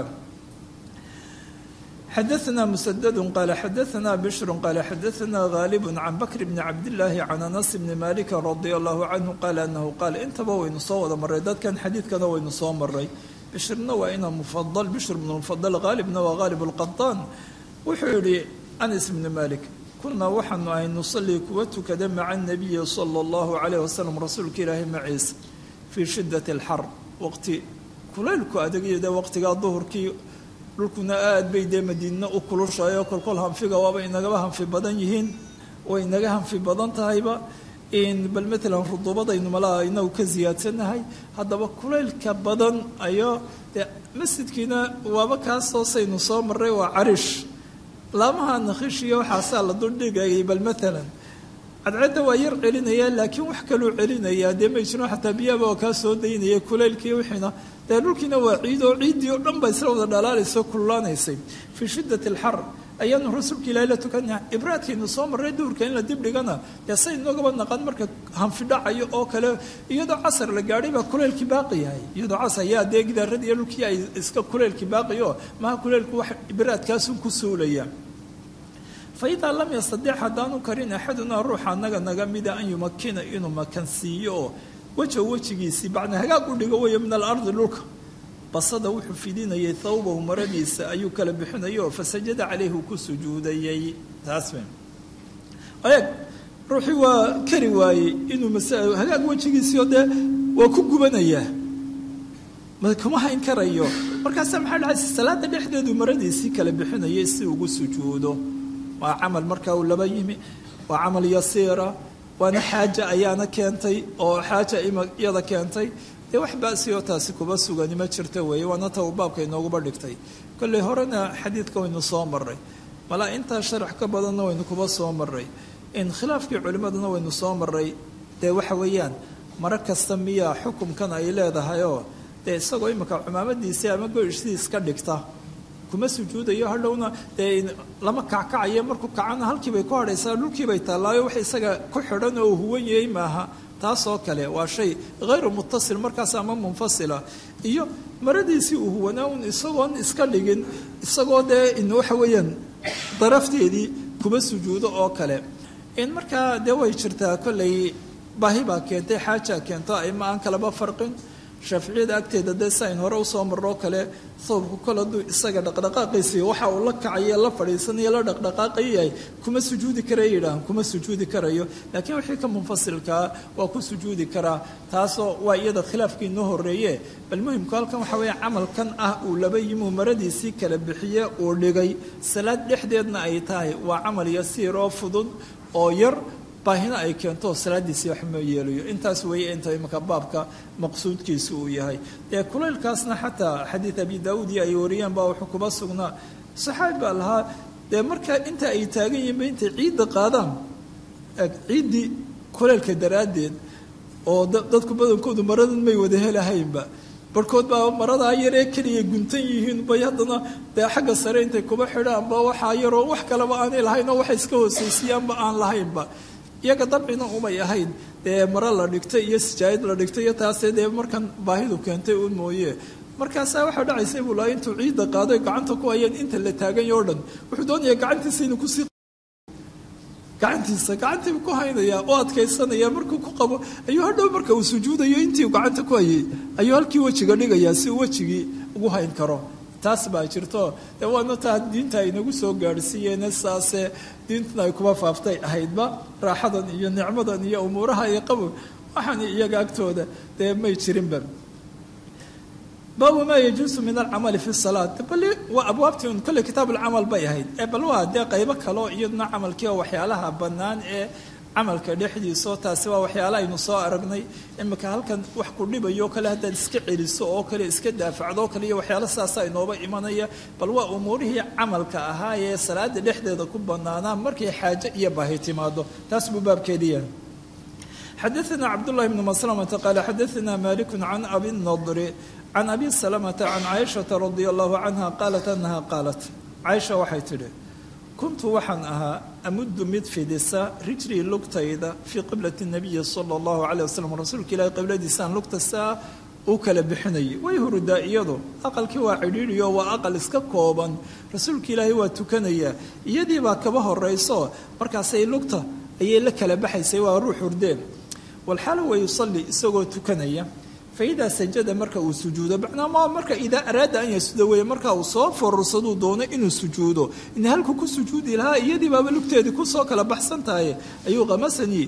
B: xadaثna mسdd qال xadaثna bشhr qال xadaثna غاalب can bkr bn cabdالlahi can anas bni malik radي الlahu canhu qaal anahu qaal intaba waynu soo wada maray dadkan xadiidkana waynu soo maray bishrna waa ina mufadl bishr bn mufadl haalibna waa haalib اlqaطaan wuxuu yihi anas bni malik kunaa waxaanu ahay nusalii kuwa tukada maca الnabiyi salى اllahu عalayh wasalam rasuulka ilaahi maciisa fii shidaة اlxar waqti kulaylku adegyada waqtigaa duhurkii dhulkuna aad bay dee madiina u kulushayo kolkol hanfiga waaba inagaba hanfi badan yihiin way inaga hanfi badan tahayba bal maalan ruduubadaynu malaha inagu ka ziyaadsanahay haddaba kulaylka badan ayo dee masjidkiina waaba kaasoosaynu soo maray waa carish laamaha nakhishiyo waxaasaa la duldhigayay bal maalan cadcadda waa yar celinaya laakiin wax kaluu celinayaa dee may jiro xataa biyaaba oo kaa soo daynaya kulaylkii wixiina dee dhulkiina waa ciid oo ciiddii oo dhan ba isla wada dhalaalayso kululaanaysay fii shiddati alxar ayaanu rasuulka ilaahi la tukanaha ibraadkaynu soo marray duurka in la dib dhigana dee say inagaba naqan marka hanfi dhacayo oo kale iyadoo casar la gaadhay baa kulaylkii baaqi yahay iyadoo casar ayaa dee gidaarradii dhulkii ay iska kulaylkii baaqiyo maha kulaylku wax ibraadkaasun ku suulaya faidaa lam yastadic haddaanu karin axadunaa ruuxa anaga naga mida an yumakina inuu makansiiyo oo weja wejigiisii bacna hagaag u dhigo weeye min alardi dhulka basada wuxuu fidinayay thawbahu maradiisa ayuu kala bixinayay oo fasajada caleyhi uu ku sujuudayay taas eeg ruuxii waa kari waayey inuu hagaag wejigiisii oo dee waa ku gubanayaa kuma hayn karayo markaasa maxaa dhacaysa salaada dhexdeedu maradiisii kala bixinayay si ugu sujuudo waa camal markaa uu laba yimi waa camal yasiira waana xaaja ayaana keentay oo xaaja iyada keentay dee wax ba'siyo taasi kuba sugani ma jirta weeye waana ta uu baabka inooguba dhigtay kolley horena xadiidka waynu soo maray malaa intaa sharax ka badanna waynu kuba soo maray in khilaafkii culimmaduna waynu soo maray dee waxa weeyaan mara kasta miyaa xukumkan ay leedahayoo dee isagoo imika cumaamadiisii ama goyshdiis ka dhigta kuma sujuudayo hadhowna dee lama kackacayo markuu kacana halkiibay ku hadhaysaa dhulkiibay taallaayo wax isaga ku xidhan oo huwan yahay maaha taasoo kale waa shay hayru muttasil markaas ama munfasila iyo maradiisii uu huwanaa un isagoon iska dhigin isagoo dee in waxa weeyaan darafteedii kuma sujuudo oo kale in markaa dee way jirtaa kolley baahi baa keentay xaajaa keento ama aan kalaba farqin shaaficiyada agteeda dee si ayn hore usoo marroo kale sababku kol hadduu isaga dhaqdhaqaaqiisii waxa uu la kacaye la fadhiisanayo la dhaqdhaqaaqayahay kuma sujuudi karaya yidhaahan kuma sujuudi karayo laakiin wixii ka munfasilkaa waa ku sujuudi karaa taasoo waa iyada khilaafkii inoo horreeye bal muhimku halkan waxaa weeye camalkan ah uu laba yimuu maradiisii kala bixiye uu dhigay salaad dhexdeedna ay tahay waa camal yasiir oo fudud oo yar baahina ay keento salaadiisii wax ma yeelayo intaas weeye inta imaka baabka maqsuudkiisu uu yahay dee kulaylkaasna xataa xadiid abi daawuud iyo ay wariyeen baa wuxuu kuba sugnaa saxaabi baa lahaa dee marka inta ay taagan yihiinba intay ciidda qaadaan ciiddii kulaylka daraaddeed oo dadku badankoodu maradan may wada helahaynba barhkood baa maradaa yaree keliya guntan yihiin bay haddana dee xagga sare intay kuba xidhaanba waxaa yaroo wax kaleba aanay lahayn oo waxay iska hoosaysiyaanba aan lahaynba iyaga dabcina umay ahayn dee maro la dhigtay iyo sijaayad la dhigtay iyo taasee dee markan baahidu keentay un mooye markaasaa waxaa dhacaysay buu lahaa intuu ciidda qaadoy gacanta ku hayeen inta la taaganya o dhan wuxuu doonayaa gacantiisa inuu kusii gacantiisa gacantiibu ku haynayaa oo adkaysanaya markuu ku qabo ayuu hadhow marka uu sujuudayo intii gacanta ku hayay ayuu halkii wejiga dhigayaa si uu wejigii ugu hayn karo taas baa jirto dee waana taa diinta ay nagu soo gaadhsiiyeene saase diintuna ay kuba faaftay ahaydba raaxadan iyo nicmadan iyo umuuraha iyo qabo waxaan iyaga agtooda dee may jirinba baabu maa yajuusu min alcamali fi salaat bal waa abwaabtii un kolley kitaab alcamal bay ahayd ee bal waa dee qaybo kaleo iyaduna camalkii oo waxyaalaha bannaan ee camalka dhexdiisao taasi waa waxyaala aynu soo aragnay imika halkan wax ku dhibayo o kale haddaad iska celiso oo kale iska daafacdo oo kale iyo waxyaalo saasa inooba imanaya bal waa umuurihii camalka ahaa ee salaada dhexdeeda ku bannaanaa markay xaaje iyo baahi timaado taas buu baabkeediya xadaثna cabdullahi bnu maslamata qaala xadaثna maliku can abi nadri can abi salamata can caaishata radia allahu canha qaalat anaha qaalat caaisha waxay tidhi kuntu waxaan ahaa amuddu mid fidisa rijlii lugtayda fii qiblati nabiyi sala allahu caleyh wasalam rasuulka ilaahi qibladiisaan lugta saa u kala bixinayay way hurudaa iyadu aqalkii waa cidhiidhiyo waa aqal iska kooban rasuulka ilaahay waa tukanayaa iyadii baa kaba horayso markaasay lugta ayay la kala baxaysay waa ruux hurdeen walxaala wa yusalli isagoo tukanaya faidaa sajada marka uu sujuudo macnaama marka idaa araada an yasuda weeye marka uu soo fororsaduu doono inuu sujuudo in halku ku sujuudi lahaa iyadii baaba lugteedii kusoo kala baxsan tahay ayuu qamasanii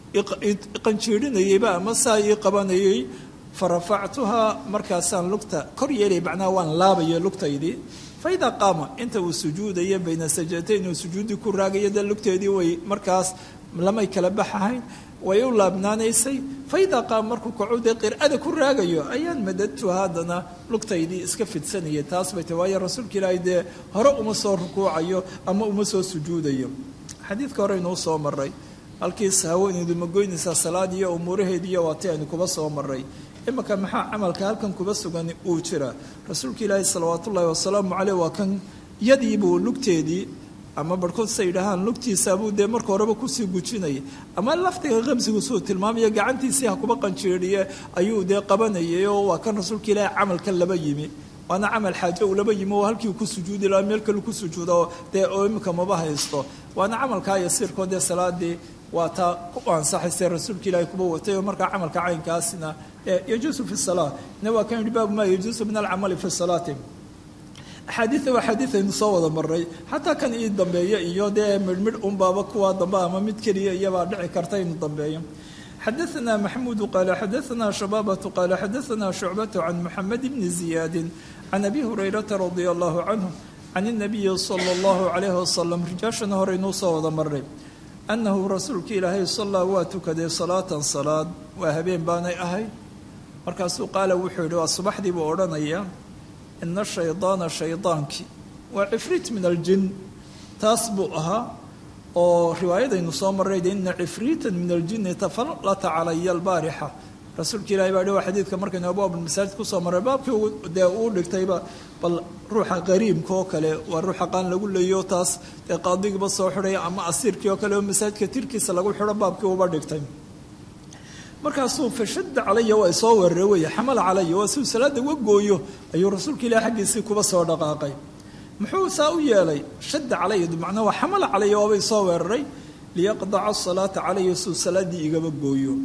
B: iqanjiidhinayeyba ama saa ii qabanayay farafactuhaa markaasaan lugta kor yeelay macnaha waan laabaya lugtaydii faidaa qaama inta uu sujuudaya bayna sajatayn uu sujuudii ku raagaya dee lugteedii way markaas lamay kala baxahayn way u laabnaanaysay faidaa qaam markuu kaco dee qir'ada ku raagayo ayaan madadtu haddana lugtaydii iska fidsanayay taas bay tahi waayo rasuulka ilaahay dee hore uma soo rukuucayo ama uma soo sujuudayo xadiidka hore inuu soo maray halkiis haweeneydu ma goynaysaa salaad iyo umuuraheediiyo waati aynu kuba soo maray imika maxaa camalka halkan kuba sugan uu jira rasuulka ilaahay salawaat ullaahi wasalaamu caleyh waa kan yadiibuu lugteedii ama barhkood say yidhaahaan lugtiisaabuu dee marka horeba kusii gujinaya ama laftiga qamsigu suu tilmaamaya gacantiisii ha kuba qanjeedhiye ayuu dee qabanayay oo waa kan rasuulka ilaahay camalkan laba yimi waana camal xaaje uu laba yimi oo halkii ku sujuudi lahaa meel kale ku sujuudo dee oo imika maba haysto waana camalkaa yasiirkoo dee salaadii waa taa ku ansaxaysay rasuulka ilaahay kuba watay oo markaa camalka caynkaasina yajuusu fi salaa ina waa kan yidhi baabu maa yajuusu min alcamali fi salaati axaadiida waa xadiid aynu soo wada maray xataa kan ii dambeeya iyo dee midhmidh unbaaba kuwaa dambe ama mid keliya iyabaa dhici karta inu dambeeyo xadaثna maxmuudu qaala xadaثna shabaabatu qaala xadaثna shucbatu can muxamed bni ziyaadi can abi hurayrata radia allahu canhu can الnabiyi salى اllahu calayhi wasalam rijaashana hore inuu soo wada maray annahu rasuulka ilaahay sallaa waa tukaday salaatan salaad waa habeen baanay ahayd markaasuu qaala wuxuu yidhi waa subaxdii buu odhanaya ina shaydaana shaydaankii waa cifriit min aljin taas buu ahaa oo riwaayadaynu soo marrayde ina cifriitan min aljini tafallata calaya albaarixa rasuulka ilahay baa dhi waa xadiidka markaynu abwaab masaajid kusoo marray baabkii dee uu dhigtayba bal ruuxa qariibka oo kale waa ruuxa qaan lagu leeyo taas dee qaadigiiba soo xidhaya ama asiirkii oo kale oo masaajidka tirkiisa lagu xidho baabkii uba dhigtay markaasuu fashadda calaya waa isoo weeraray weeye xamala calaya waa siuu salaada uga gooyo ayuu rasuulka ilahi xaggiisii kuba soo dhaqaaqay muxuu saa u yeelay shadda calaya macnaa waa xamala calaya waaba isoo weeraray liyaqdaca asalaata calaya siuu salaaddii igaba gooyo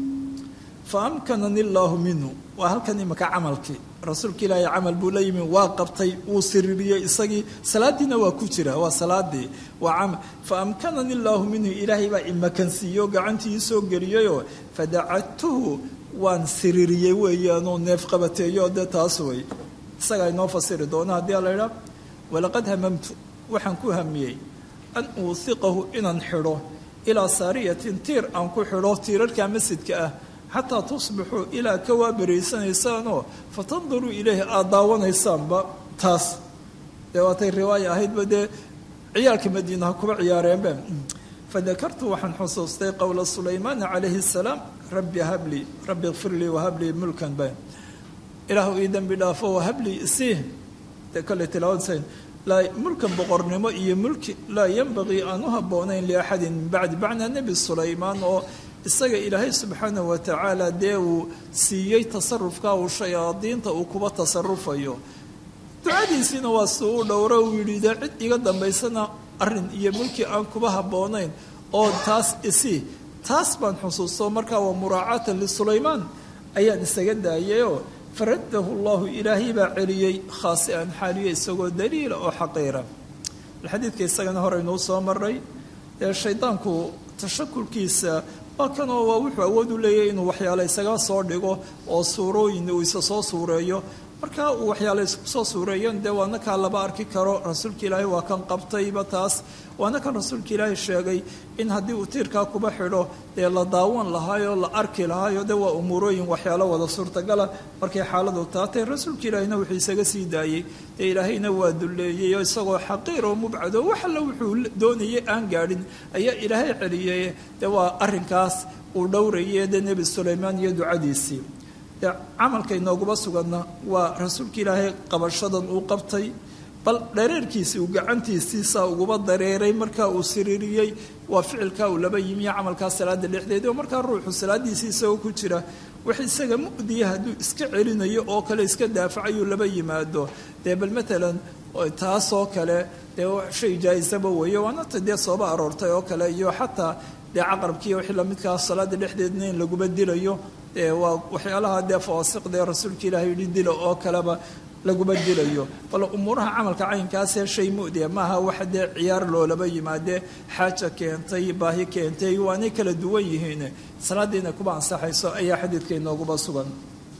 B: fa amkanani illaahu minhu waa halkan imaka camalkii rasuulka ilaahay camal buu la yimi waa qabtay wuu siriiriyey isagii salaadiina waa ku jira waa salaadii waa camal fa amkanani illaahu minhu ilaahay baa imakansiiyo gacantii ii soo geliyeyoo fadacadtuhu waan siriiriyey weeyaanuu neef qabateeyo dee taas wey isagaa inoo fasiri doona haddii a la idhaa walaqad hamamtu waxaan ku hamiyey an uuhiqahu inaan xidho ilaa saariyatin tiir aan ku xidho tiirarka masjidka ah xataa tusbixuu ilaa ka waabaraysanaysaanoo fatanduruu ilayhi aada daawanaysaanba taas dee waatay riwaaya ahaydba dee ciyaalka madiinaha kuba ciyaareenbe fadakartu waxaan xusuustay qowla sulaymaana calayhi asalaam rabbi hablii rabbi ikfir lii wahablii mulkan ba ilaahu ii dembi dhaafo wahablii isii dee kale tilaawadsayn laa mulkan boqornimo iyo mulki laa yanbagii aan u habboonayn liaxadin min bacdi bacna nebi sulaymaan oo isaga ilaahay subxaanahu watacaala dee uu siiyey tasarufka uu shayaadiinta uu kuba tasarufayo ducadiisiina waa si u dhowro uu yidhi dee cid iga dambaysana arrin iyo mulki aan kuba habboonayn oo taas isi taas baan xusuusto markaa waa muraacaatan lisulaymaan ayaan isaga daayayoo faradahu allahu ilaahay baa celiyey khaasi'an xaaliyo isagoo daliila oo xaqiira xadiidka isagana hore inuu soo maray ee shaydaanku tashakulkiisa waa kanoo waa wuxuu awood u leeyahay inuu waxyaale isaga soo dhigo oo suurooyin uu isa soo suureeyo markaa uu waxyaale isku soo suureeyan dee waana kaa laba arki karo rasuulka ilaahay waa kan qabtayba taas waana kan rasuulka ilaahay sheegay in haddii uu tiirkaa kuba xidho dee la daawan lahaayo la arki lahaayo dee waa umuurooyin waxyaalo wada suurtagala markay xaaladu taatay rasuulka ilaahayna wuxuu isaga sii daayey dee ilaahayna waa dulleeyey oo isagoo xaqiir oo mubcado wax alla wuxuu doonayay aan gaadhin ayaa ilaahay celiyey dee waa arrinkaas uu dhowrayay dee nebi sulaymaan iyo ducadiisii dee camalka inooguma suganna waa rasuulka ilaahay qabashadan uu qabtay bal dhareerkiisii uu gacantiisiisaa uguba dareeray markaa uu siriiriyey waa ficilkaa uu laba yimiyo camalkaa salaada dhexdeeda oo markaa ruuxu salaadiisii isagoo ku jira wax isaga mu'diya hadduu iska celinayo oo kale iska daafacayuu laba yimaado dee bal matalan taasoo kale dee shay jaa-isaba weeye waanata dee sooba aroortay oo kale iyo xataa dee caqrabkiiyo wixii lamidkaa salaada dhexdeedna in laguba dilayo dee waa waxyaalaha dee fawaasiqdee rasuulka ilaahay yidhi dila oo kaleba laguma dilayo bal umuuraha camalka caynkaasee shay mu'diya maaha waxa dee ciyaar loolaba yimaadee xaaja keentay baahi keentay waanay kala duwan yihiin salaadiina kuba ansaxayso ayaa xadiidka inooguba sugan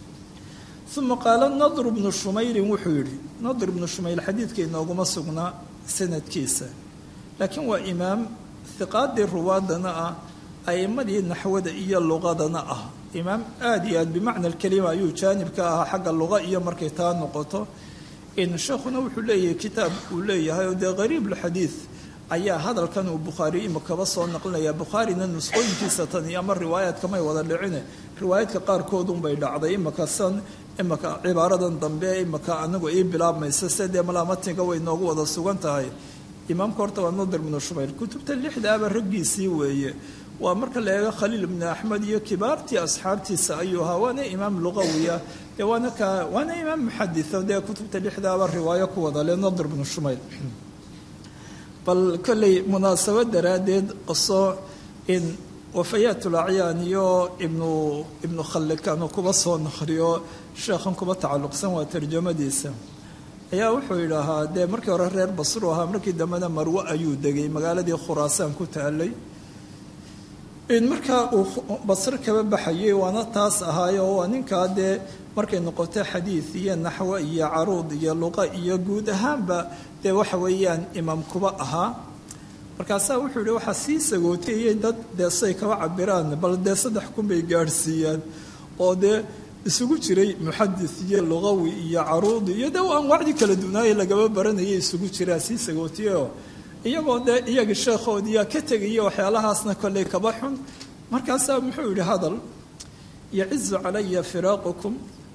B: uma qaala nadr bnu shumayrin wuxuu yidhi nadr bnu shumayl xadiidka inooguma sugnaa sanadkiisa laakiin waa imaam hiqaadii ruwaadana ah a'imadii naxwada iyo luqadana ah imaam aada iyo aad bimacna alkelima ayuu jaanibka ahaa xagga luqa iyo markay taa noqoto in sheekhuna wuxuu leeyahay kitaab uu leeyahay oo dee qariib lxadiid ayaa hadalkan uu bukhaari imakaba soo naqlinaya bukhaarina nusqooyinkiisa tani ama riwaayaadkamay wada dhicine riwaayaadka qaarkoodunbay dhacday imaka san imaka cibaaradan dambe imaka anagu ii bilaabmaysa se dee malaamatniga way noogu wada sugan tahay imaamka horta waa nadr bnu shumayl kutubta lixdaaba raggiisii weeye waa marka la eego khaliil ibnu axmed iyo kibaartii asxaabtiisa ayuu ahaa waana imaam luqawiya dee waana ka waana imaam muxaditho dee kutubta lixdaaba riwaayo ku wada le nadr bnu shumayl bal kolley munaasabad daraaddeed qaso in wafayaat lacyaan iyo ibnu ibnu khallikan uu kuba soo naqriyo sheekhan kuba tacalluqsan waa tarjamadiisa ayaa wuxuu yidhaahaa dee markii hore reer basru ahaa markii dambena marwe ayuu degay magaaladii khuraasaan ku taalay markaa uu basre kaba baxayay waana taas ahaayo waa ninkaa dee markay noqoto xadiid iyo naxwo iyo caruud iyo luqa iyo guud ahaanba dee waxa weeyaan imaam kuba ahaa markaasaa wuxuu yihi waxaa sii sagootiyey dad dee say kaba cabiraan bal dee saddex kun bay gaadhsiiyaan oo dee isugu jiray muxadis iyo luqawi iyo caruudi iyo dee anwaacdii kala duwanaaye lagaba baranayay isugu jiraa sii sagootiyeoo iyagoo dee iyaga sheekhoodiyaa ka tegaya waxyaalahaasna kolley kaba xun markaasaa muxuu yidhi hadal yacizu calaya firaaqukum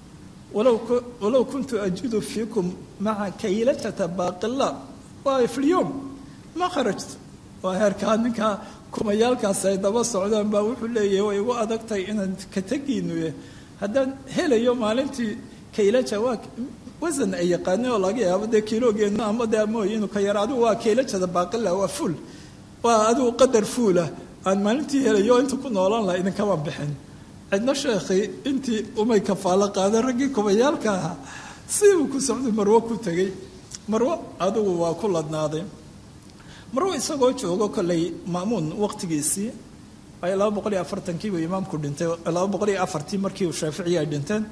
B: walow kuntu ajidu fiikum maca kaylatata baaqila waa filyom ma kharajto waa heerkaa ninkaa kumayaalkaas ay daba socdaan baa wuxuu leeyahay way igu adagtay inaan ka tegiinuye haddaan helayo maalintii kaylaja waa wasan ay yaqaaneen oo laga yaabo dee kiilogeenna ama dee mooy inuu ka yara adigu waa kaylajada baaqila waa fuul waa adigu qadar fuulah aan maalintii helayo inta ku noolaan laha idinkama bixin cidna sheekhay intii umay kafaalo qaadan raggii kubayaalka ahaa siduu ku socday marwo ku tegey marwo adigu waa ku ladnaaday marwo isagoo joogo kolley ma'muun waqtigiisii ay laba boqol iyo afartankii buu imaamku dhintay laba boqol iyo afartii markii uu shaaficiyi ay dhinteen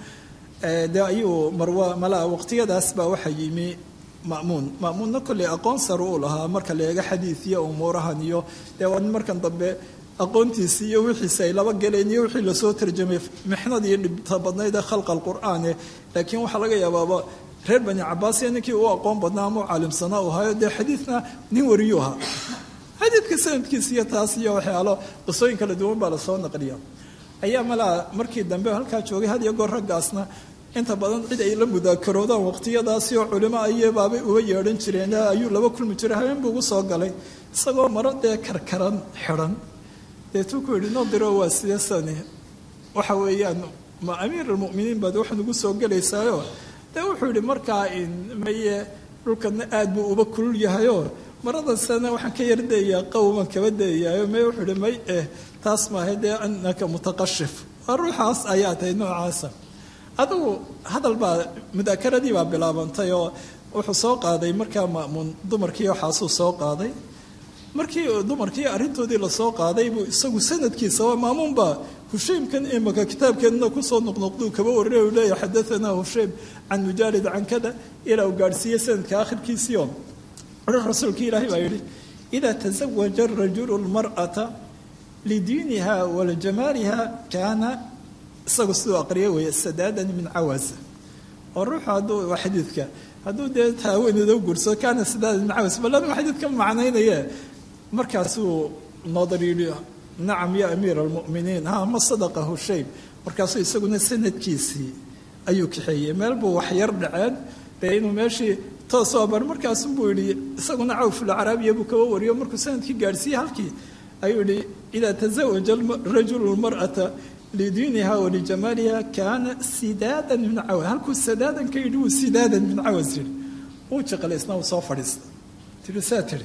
B: dee ayuu marwa malaa waqtiyadaas baa waxaa yimi ma'muun ma'muunna kolley aqoon sare uu lahaa marka la eega xadiid iyo umuurahan iyo dee waa markan dambe aqoontiisii iyo wixiisi ay laba galeen iyo wixii lasoo tarjamay mixnad iyo dhibta badnayd ee khalqa alqur'aane laakiin waxaa laga yaabaaba reer bani cabaas iyo ninkii u aqoon badnaa ama u caalimsanaa u hayo dee xadiidna nin wariyuu ahaa xadiidka sanadkiisa iyo taas iyo waxyaalo qisooyin kala duwan baa lasoo naqliya ayaa malaa markii dambe halkaa joogay had iyo goor raggaasna inta badan cid ay la mudaakaroodaan waqtiyadaasi oo culimo ayay baabay uga yeedhan jireen ayuu laba kulmi jiray habeen buu ugu soo galay isagoo maro dee karkaran xidhan deetuu ku yidhi nodiro waa sideesani waxa weeyaan ma amiir almu'miniin baad waxaad ugu soo gelaysaayo dee wuxuu yidhi markaa maye dhulkana aad buu uba kulul yahayoo marada sana waxaan ka yardaeyaa qawman kaba daeyaayo may wuxuu yidhi may eh taas maahay dee anaka mutaqashif waa ruuxaas ayaa tahay noocaasa adugu hadal baa mudaakaradii baa bilaabantay oo wuxuu soo qaaday markaa ma'muun dumarkii waxaasuu soo qaaday markii dumarkii arrintoodii lasoo qaaday buu isagu sanadkiisa waa maamuun baa husheymkan imaka kitaabkeenna kusoo noqnoqduu kaba warray u leeyahay xadaanaa husheym can mujaalid can kada ilaa uu gaadhsiiyey sanadka akhirkiisiio rasuulkii ilaahay baa yidhi idaa tasawaja arajulu lmar'ata lidiiniha walijamaaliha kaana isagu siduu aqriya weeye sadaadan min cawaza oo ruuxu hadduu waa xadiidka hadduu dee haweeneeda u guursado kaana sadaadan min cawas bal adigu xadiidka macnaynaye markaasuu noodar yidhi nacam ya amiir almu'miniin ha ma sadaqa husheym markaasuu isaguna sanadkiisii ayuu kaxeeyey meel buu wax yar dhaceen dee inuu meeshii toosoo bar markaasubuu yidhi isaguna cawfulcaraabiya buu kaba wariyo markuu sanadkii gaadhsiiyey halkii ayuu yihi idaa tazawaja rajulu lmar'ata lidiiniha walijamaaliha kaana sidaadan min cawas halkuu sadaadan ka yidhi wuu sidaadan min cawas yidhi wuu jaqalay isna uu soo fadhiista tihi saa tihi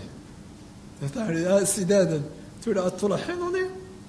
B: sidaadan tu yihi atulaxinuni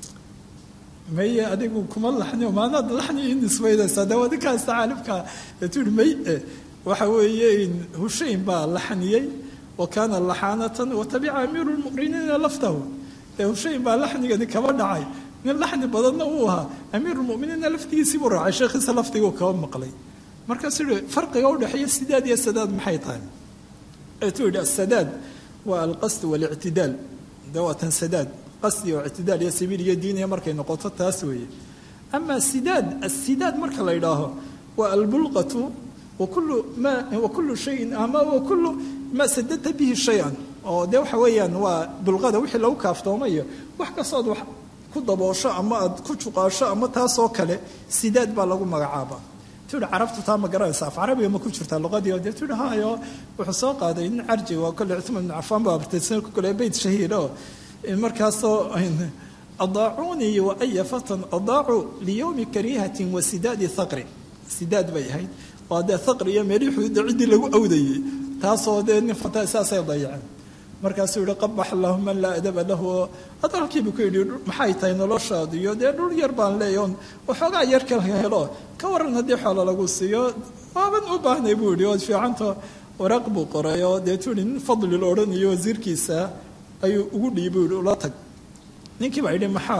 B: maye adigu kuma laxniyo maanaad laxni ii nisbaydaysaa dee adinkaasta caalimkaa tu yihi may waxa weeye husheyn baa laxniyey wa kaana laxaanatan watabica amiiru lmu'miniina laftahu dee husheyn baa laxnigani kaba dhacay nin laxni badanna uu ahaa amiirulmuminiinna laftigiisii buu raacay sheekhiisa laftiguu kaba maqlay markaasuu yihi farqiga udhexeeya sidaad iyo sadaad maxay tahay eetuu yidhi asadaad waa alqasd walictidaal de waa tan sadaad qasdi oo ictidaal iyo sabiil iyo diiniya markay noqoto taas weeye ama sidaad asidaad marka la yidhaaho waa albulqatu wakulu ma wakulu shayin ama wakulu maa sadadta bihi shay-an oo dee waxa weeyaan waa bulqada wixii lagu kaaftoomayo wax kastood wax ku daboosho ama aad ku juqaasho ama taasoo kale sidaad baa lagu magacaabaa tuhi carabtu taa ma garanaysa af carabiga ma ku jirtaa luqadii oo dee tuhi hayo wuxuu soo qaaday nin carji waa kolle cuthman ibn cafaan baa bartaysan ku kale beyt shahiir oo markaasoo adaacuunii wa aya fatan adaacu liyowmi kariihatin wa sidaadi thaqri sidaad bay ahayd waa dee thaqri iyo meelihii ciddii lagu awdayey taasoo dee nin fata saasay dayaceen markaasuu yihi qabax lahu man laa adaba lahu adalkiibuu ku yidhi maxay tahay noloshaadu iyo dee dhul yar baan leeya on waxoogaa yar kala helo ka waran haddii xoolo lagu siiyo waaban u baahnay buu yihi ood fiicanta waraaq buu qoray oo dee tuuhi nin fadli la odhanayo wasiirkiisa ayuu ugu dhiibu yihi ula tag ninkii baa yidhi maxaa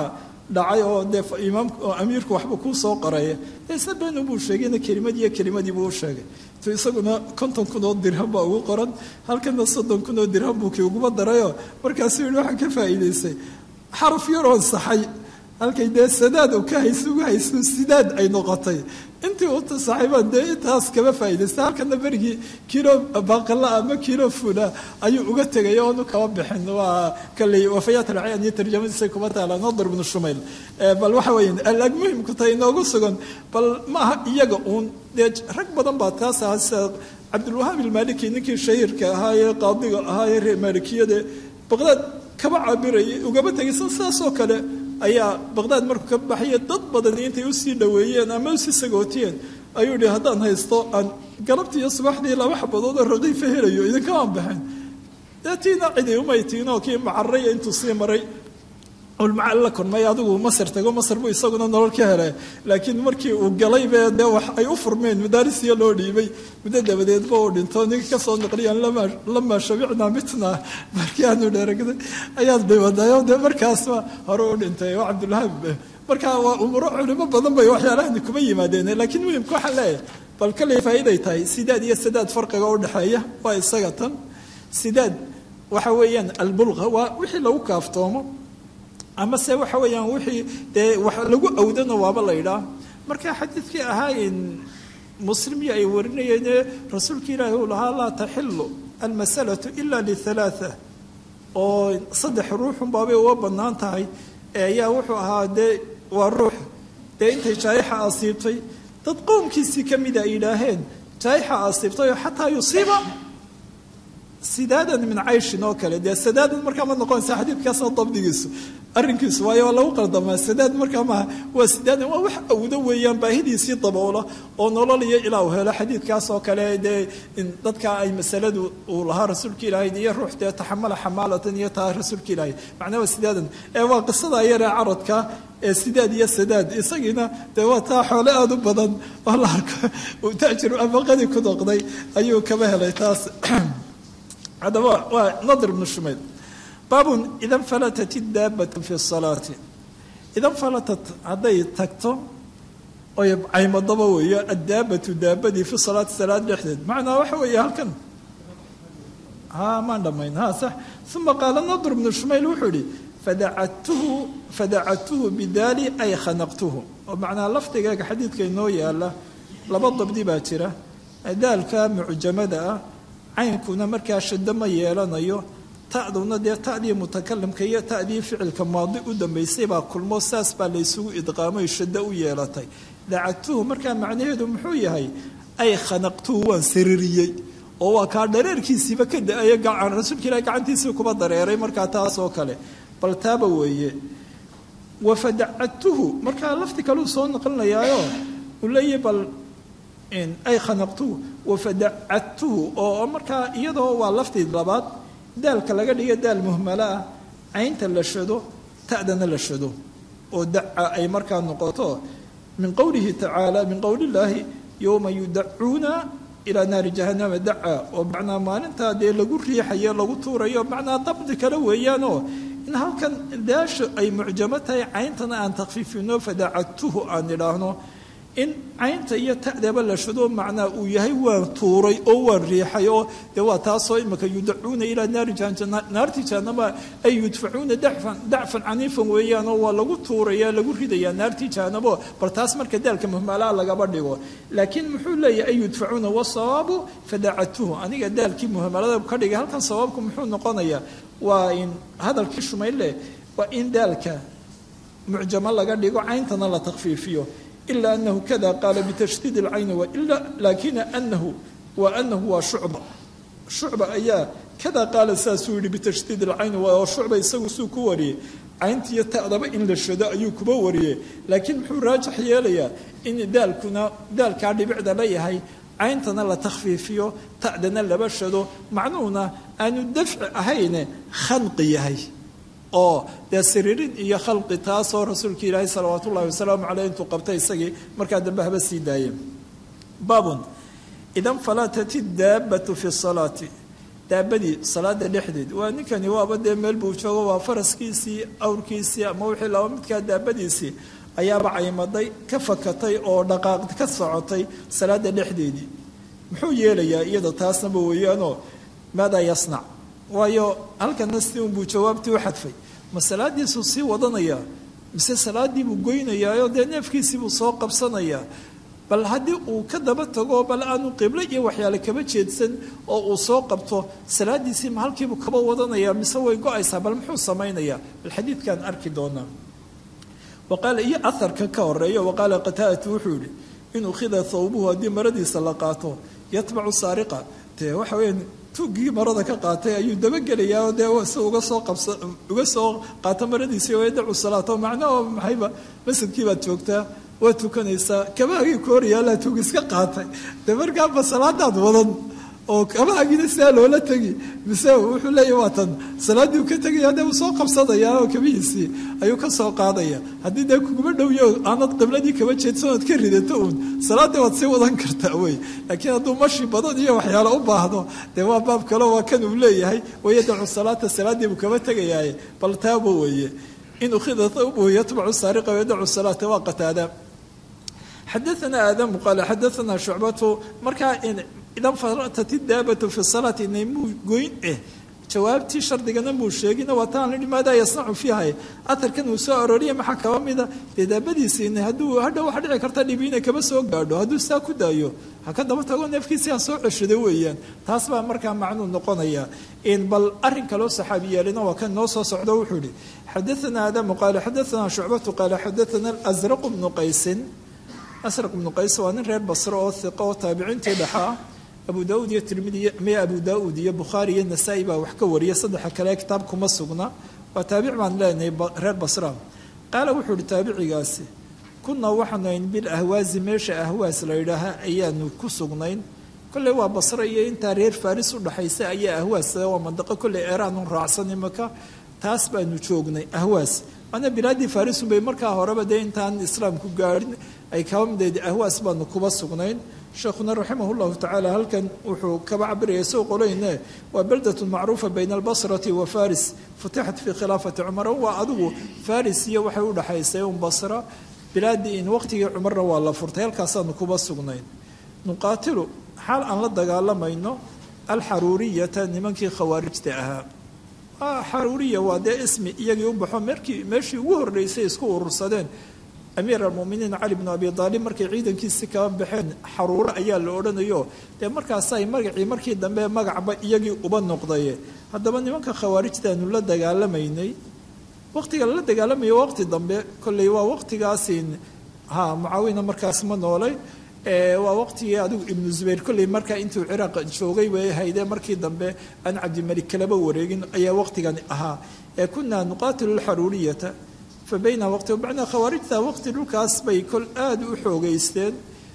B: dhacay oo dee imaamka oo amiirku waxba kuu soo qoraya isna been buu sheegayna kelimadii iyo kelimadii buu sheegay to isaguna konton kun oo dirham baa ugu qoran halkana soddon kun oo dirham buu kii uguba darayo markaasuu yidhi waxaan ka faa'iidaystay xaraf yaroon saxay halkay dee sadaad uu ka hayso uga hayso sidaad ay noqotay intii uu saaxiibaan dee intaas kama faa'iidaystay halkana berigii kilo baaqala ama kilo fula ayuu uga tegay oonu kama bixin waa kalley wafayaat alcayaan iyo tarjamadiisa kuma taala nadr ibn shumayl bal waxa weeyaan alag muhiimku tahay inoogu sugan bal maaha iyaga uun dee rag badan baa taas ahasa cabdulwahaab ilmaaliki ninkii shahiirka ahaa ee qaadiga ahaa ee reer maalikiyada baqdaad kaba cabirayay ugaba tegaysan sidaasoo kale ayaa baqdaad markuu ka baxaya dad badan intay usii dhaweeyeen ama usii sagootiyeen ayuu yihi haddaan haysto aan galabtii iyo subaxdii laba xabadood oo raqiifa helayo idinkamaan baxin deetiina cidi umay tiinoo kii macaray intuu sii maray ulmacal la kulmay adigu masar tago masar buu isaguna nolol ka helay laakiin markii uu galay bee dee wax ay u furmeen madaarisiya loo dhiibay muddo dabadeedba uu dhinto ninka ka soo naqliyaan lamaa shabicnaa mitna markii aanu dheeragday ayaad dhibadayo dee markaasba hore u dhintay oo cabdulwahaab marka waa umuro culimo badan bay waxyaalahani kuma yimaadeen laakiin muhimka waxaan leeyahay bal kalley faa'iiday tahay sidaad iyo sadaad farqiga u dhexeeya waa isaga tan sidaad waxa weeyaan albulqa waa wixii lagu kaaftoomo ama se waxa weeyaan wixii dee wax lagu awdana waaba la yidhaah marka xadiidkii ahaayeen muslimii ay warinayeen rasuulka ilaahi uu lahaa laa taxilu almasalatu ila lihalaatha oo saddex ruuxun baabay uga bannaan tahay ayaa wuxuu ahaa dee waa ruux dee intay jaayixa asiibtay dad qowmkiisii ka mida ay yidhaaheen jaayixa asiibtay oo xataa yusiiba sidaadan min cayshin oo kale dee sadaadan markaa ma noqonaysa xadiidkaasoo dabdigiisu arrinkiisu waayo waa lagu qaldamaa sadaad markaa maaha waa sidaadan waa wax awdo weeyaan baahidiisii daboola oo nolol iyo ilaa uu helo xadiidkaas oo kale dee dadka ay masaladu uu lahaa rasuulka ilaahay iyo ruux dee taxamala xamaalatan iyo taa rasuulka ilaahay macnaa waa sidaadan ee waa qisada yaree caradka ee sidaad iyo sadaad isagiina dee waa taa xoole aada u badan oo la arko uu taajir amaqadii ku noqday ayuu kaba helay taas هذا هو نضر بن الشميل باب إذا انفلتت الدابة في الصلاة إذا انفلتت هذا تكتو أي مضبوية الدابة دابة في الصلاة الصلاة لحدد معنى وحوية هلكن ها ما ندمين ها صح ثم قال نضر بن الشميل وحولي فدعته فدعته بدالي أي خنقته ومعنى لفتك حديث كينو يا الله لبضب دي باترة ذلك معجمة caynkuna markaa shaddo ma yeelanayo ta'duna dee ta'dii mutakalimka iyo ta'dii ficilka maadi u dambaysay baa kulmo saas baa laysugu idqaamay shaddo u yeelatay dacagtuhu markaa macnaheedu muxuu yahay ay khanaqtuhu waan saririyey oo waa kaa dhareerkiisiiba ka da-aya gacan rasuulka ilahi gacantiisii kuba dareeray markaa taas oo kale bal taaba weeye wafadacadtuhu markaa lafti kaleu soo naqlinayaayo uu leeyahy bal ay khanaqtuhu wafadacadtuhu oo markaa iyadoo waa laftii labaad daalka laga dhiga daal muhmalo ah caynta la shado ta'dana la shado oo daca ay markaa noqoto min qowlihi tacaala min qowli illaahi yowma yudacuuna ilaa naari jahannama daca oo macnaa maalintaa dee lagu riixayo lagu tuurayo macnaa dabdi kale weeyaanoo in halkan daasha ay mucjamo tahay cayntana aan takfiifino fadacadtuhu aan idhaahno in caynta iyo ta'daba la shado macnaa uu yahay waan tuuray oo waan riixay oo dee waa taasoo imika yudacuuna ilaa naari naarti jahannama ay yudfacuuna dacfan dacfan caniifan weeyaan oo waa lagu tuuraya lagu ridayaa naartii jahannamo bal taas marka daalka muhmalaha lagaba dhigo laakiin muxuu leeyahay ay yudfacuuna wasawaabu fadacatuhu aniga daalkii muhmalada ka dhigay halkan sawaabku muxuu noqonayaa waa in hadalkii shumayle waa in daalka mucjamo laga dhigo cayntana la takfiifiyo إلا أنه كذا قال بتشديد العين وإلا لكن أنه وأنه وشعبة شعبة أياه كذا قال ساسوري بتشديد العين وشعبة يسوي سوكوري عينتي يتأذب إن للشداء يكبوري لكن محو راجح ياليا إن دالكنا دالك عادي بعد لي هاي عينتنا لا تخفيفيه تأذنا لبشده معنونا أن الدفع هين خنقي هاي oo dee siriirin iyo khalqi taasoo rasuulka ilaahay salawaatu ullahi wasalaamu caleyh intuu qabtay isagii markaa dambe haba sii daayeen baabun idan falatat idaabbatu fi salaati daabadii salaada dhexdeed waa ninkani waaba dee meel buu joogo waa faraskiisii awrkiisii ama wixii laba midkaa daabadiisii ayaaba caymaday ka fakatay oo dhaqaaq ka socotay salaada dhexdeedii muxuu yeelayaa iyada taasnaba weeyaanoo maadaa yasnac waayo halkana si unbuu jawaabtii u xadfay ma salaadiisuu sii wadanayaa mise salaadiibuu goynayaayo dee neefkiisiibuu soo qabsanayaa bal haddii uu ka daba tago bal aanu qiblo iyo waxyaale kaba jeedsan oo uu soo qabto salaadiisii ma halkiibuu kaba wadanaya mise way go-aysaa bal muxuu samaynayaa bal xadiidkaan arki doonaa waqaala iyo aharka ka horeeya waqaala qataadatu wuxuu yihi in ukhida thawbuhu haddii maradiisa la qaato yatbacu saariqa dee waxa weeyaan tuugii marada ka qaatay ayuu dabagelayaa dee si uga soo qabsa uga soo qaato maradiisii oo yadacu salaato macnaha maxayba masjidkii baad joogtaa waa tukanaysaa kabaagii ku hor yaallaa tuug iska qaatay dee markaaba salaadaad wadan oo kabaagiina sidaa loola tegi mise wuxuu leeyahy waa tan salaaddii uu ka tegaya dee uu soo qabsadayaa oo kabihiisii ayuu ka soo qaadaya haddii dee kuguma dhowyo aanad qibladii kaba jeedsanood ka ridato uun salaaddii waad sii wadan kartaa wey laakiin hadduu mashi badan iyo waxyaalo u baahdo dee waa baab kale waa kan uu leeyahay wayadacu salaata salaaddii buu kaba tegayaaye bal taaba weeye in ukhida thawbuhu yatbacu saariqa wayadacu salaata waa qataada xadaثana aadamu qaala xadaثana shucbatu markaa idan faratat daabatu fi salaati inay muu goyn eh jawaabtii shardigana muu sheegina waa taan lihi maadaa yasnacu fiiha atarkan uu soo arooriya maxaa kaba mida dee daabadiisiina hadduu hadha waxa dhici karta dhibi inay kaba soo gaadho hadduu saa ku daayo ha ka daba tago neefkiisii ha soo ceshada weeyaan taas baa markaa macnuu noqonaya in bal arrin kaloo saxaabi yeelina waa kan noo soo socdo wuxuu ihi xadaثana aadamu qaala xadaثana shucbatu qaala xadaثana asraq bnu qaysin asraq bnu qays waa nin reer basre oo hiqo oo taabiciintii dhexa ah abu daauud iyo tirmidi miya abu daauud iyo bukhaari iyo nasaa-i baa wax ka wariya saddexa kale kitaab kuma sugna waa taabic baan leenahay reer basra qaala wuxuu uhi taabicigaasi kunaa waxaanu ayn bilahwaazi meesha ahwaas la yidhaaha ayaanu ku sugnayn kolley waa basre iyo intaa reer faris u dhaxaysa ayaa ahwaas waa mandaqo kolley eeraanu raacsan imaka taas baanu joognay ahwaas waana bilaadii farisun bay markaa horeba dee intaan islaamku gaadhin ay kaba mideed ahwaas baanu kuba sugnayn sheekhuna raximah llahu tacaala halkan wuxuu kaba cabiraya soo qolayne waa beldat macruufa bayna albasrati wa faris futixat fii khilaafati cumar waa adigu faris iyo waxay u dhaxaysay un basra bilaadii in waqtigii cumarna waa la furtay halkaasaanu kuba sugnayn nuqaatilu xaal aan la dagaalamayno alxaruuriyata nimankii khawaarijta ahaa xaruuriya waa dee ismi iyagii u baxo markii meeshii ugu horreysay isku urursadeen amiir almuminiin cali bnu abi aalib markay ciidankiisi kaba baxeen xaruuro ayaa la odhanayo dee markaasay magacii markii dambe magacba iyagii uba noqdaye haddaba nimanka khawaarijtaanu la dagaalamaynay waqtiga lala dagaalamayo waqti dambe kolley waa waqtigaasin ha mucaawina markaas ma noolay waa waqtigii adigu ibnu zubayr kolley markaa intuu ciraaq joogay way haydee markii dambe aan cabdimalik kalaba wareegin ayaa waqtigani ahaa ee kunaa nuqaatilu lxaruuriyata fa bayna waqti bacnaa khawaarijta waqti dhulkaas bay kol aada u xoogeysteen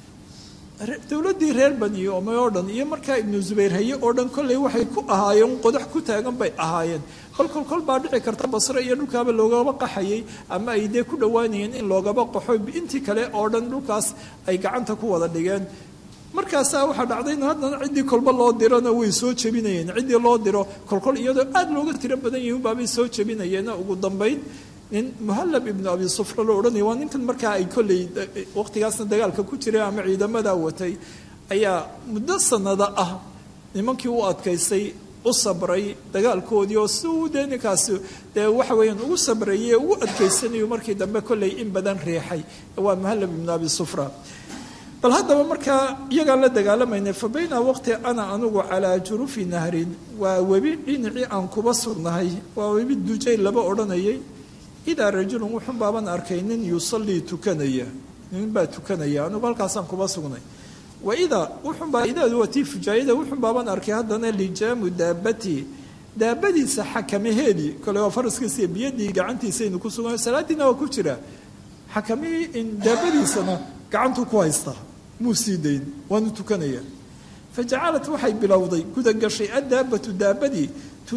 B: dowladdii reer bani ome oo dhan iyo markaa ibnu zubayr haye oo dhan kolley waxay ku ahaayeen qodax ku taagan bay ahaayeen kol kol kol baa dhici karta basre iyo dhulkaaba loogaba qaxayay ama ay dee ku dhowaanayeen in loogaba qaxo intii kale oo dhan dhulkaas ay gacanta ku wada dhigeen markaasaa waxaa dhacdayna haddana ciddii kolba loo dirona way soo jebinayeen ciddii loo diro kolkol iyadoo aada looga tiro badan yihiin baabay soo jebinayeena ugu dambayn nin muhallab ibnu abi sufra loo odhanaya waa ninkan markaa ay kolley waqtigaasna dagaalka ku jiray ama ciidamadaa watay ayaa muddo sanada ah nimankii u adkaysay u sabray dagaalkoodii oo si uu dee ninkaasi dee waxa weeyaan ugu sabrayey ugu adkaysanayo markii dambe kolley in badan riixay waa muhallab ibnu abi sufra bal haddaba markaa iyagaan la dagaalamayna fa bayna waqti ana anugu calaa jurufi nahrin waa webi dhinacii aan kuba sugnahay waa webi dujay laba odhanayay idaa rajulun wuxun baaban arkay nin yusallii tukanaya nin baa tukanaya anugu halkaasaan kuba sugnay waidaa wuxunbaa idaadu waa tii fujaayada wuxun baaban arkay haddana lijaamu daabati daabadiisa xakamaheedii kole waa faraskiisa biyadii gacantiisaynu ku sugan salaadiina waa ku jira xakamihii in daabadiisana gacantuu ku haystaa muu sii dayn waanu tukanaya fajacalat waxay bilowday guda gashay addaabatu daabadii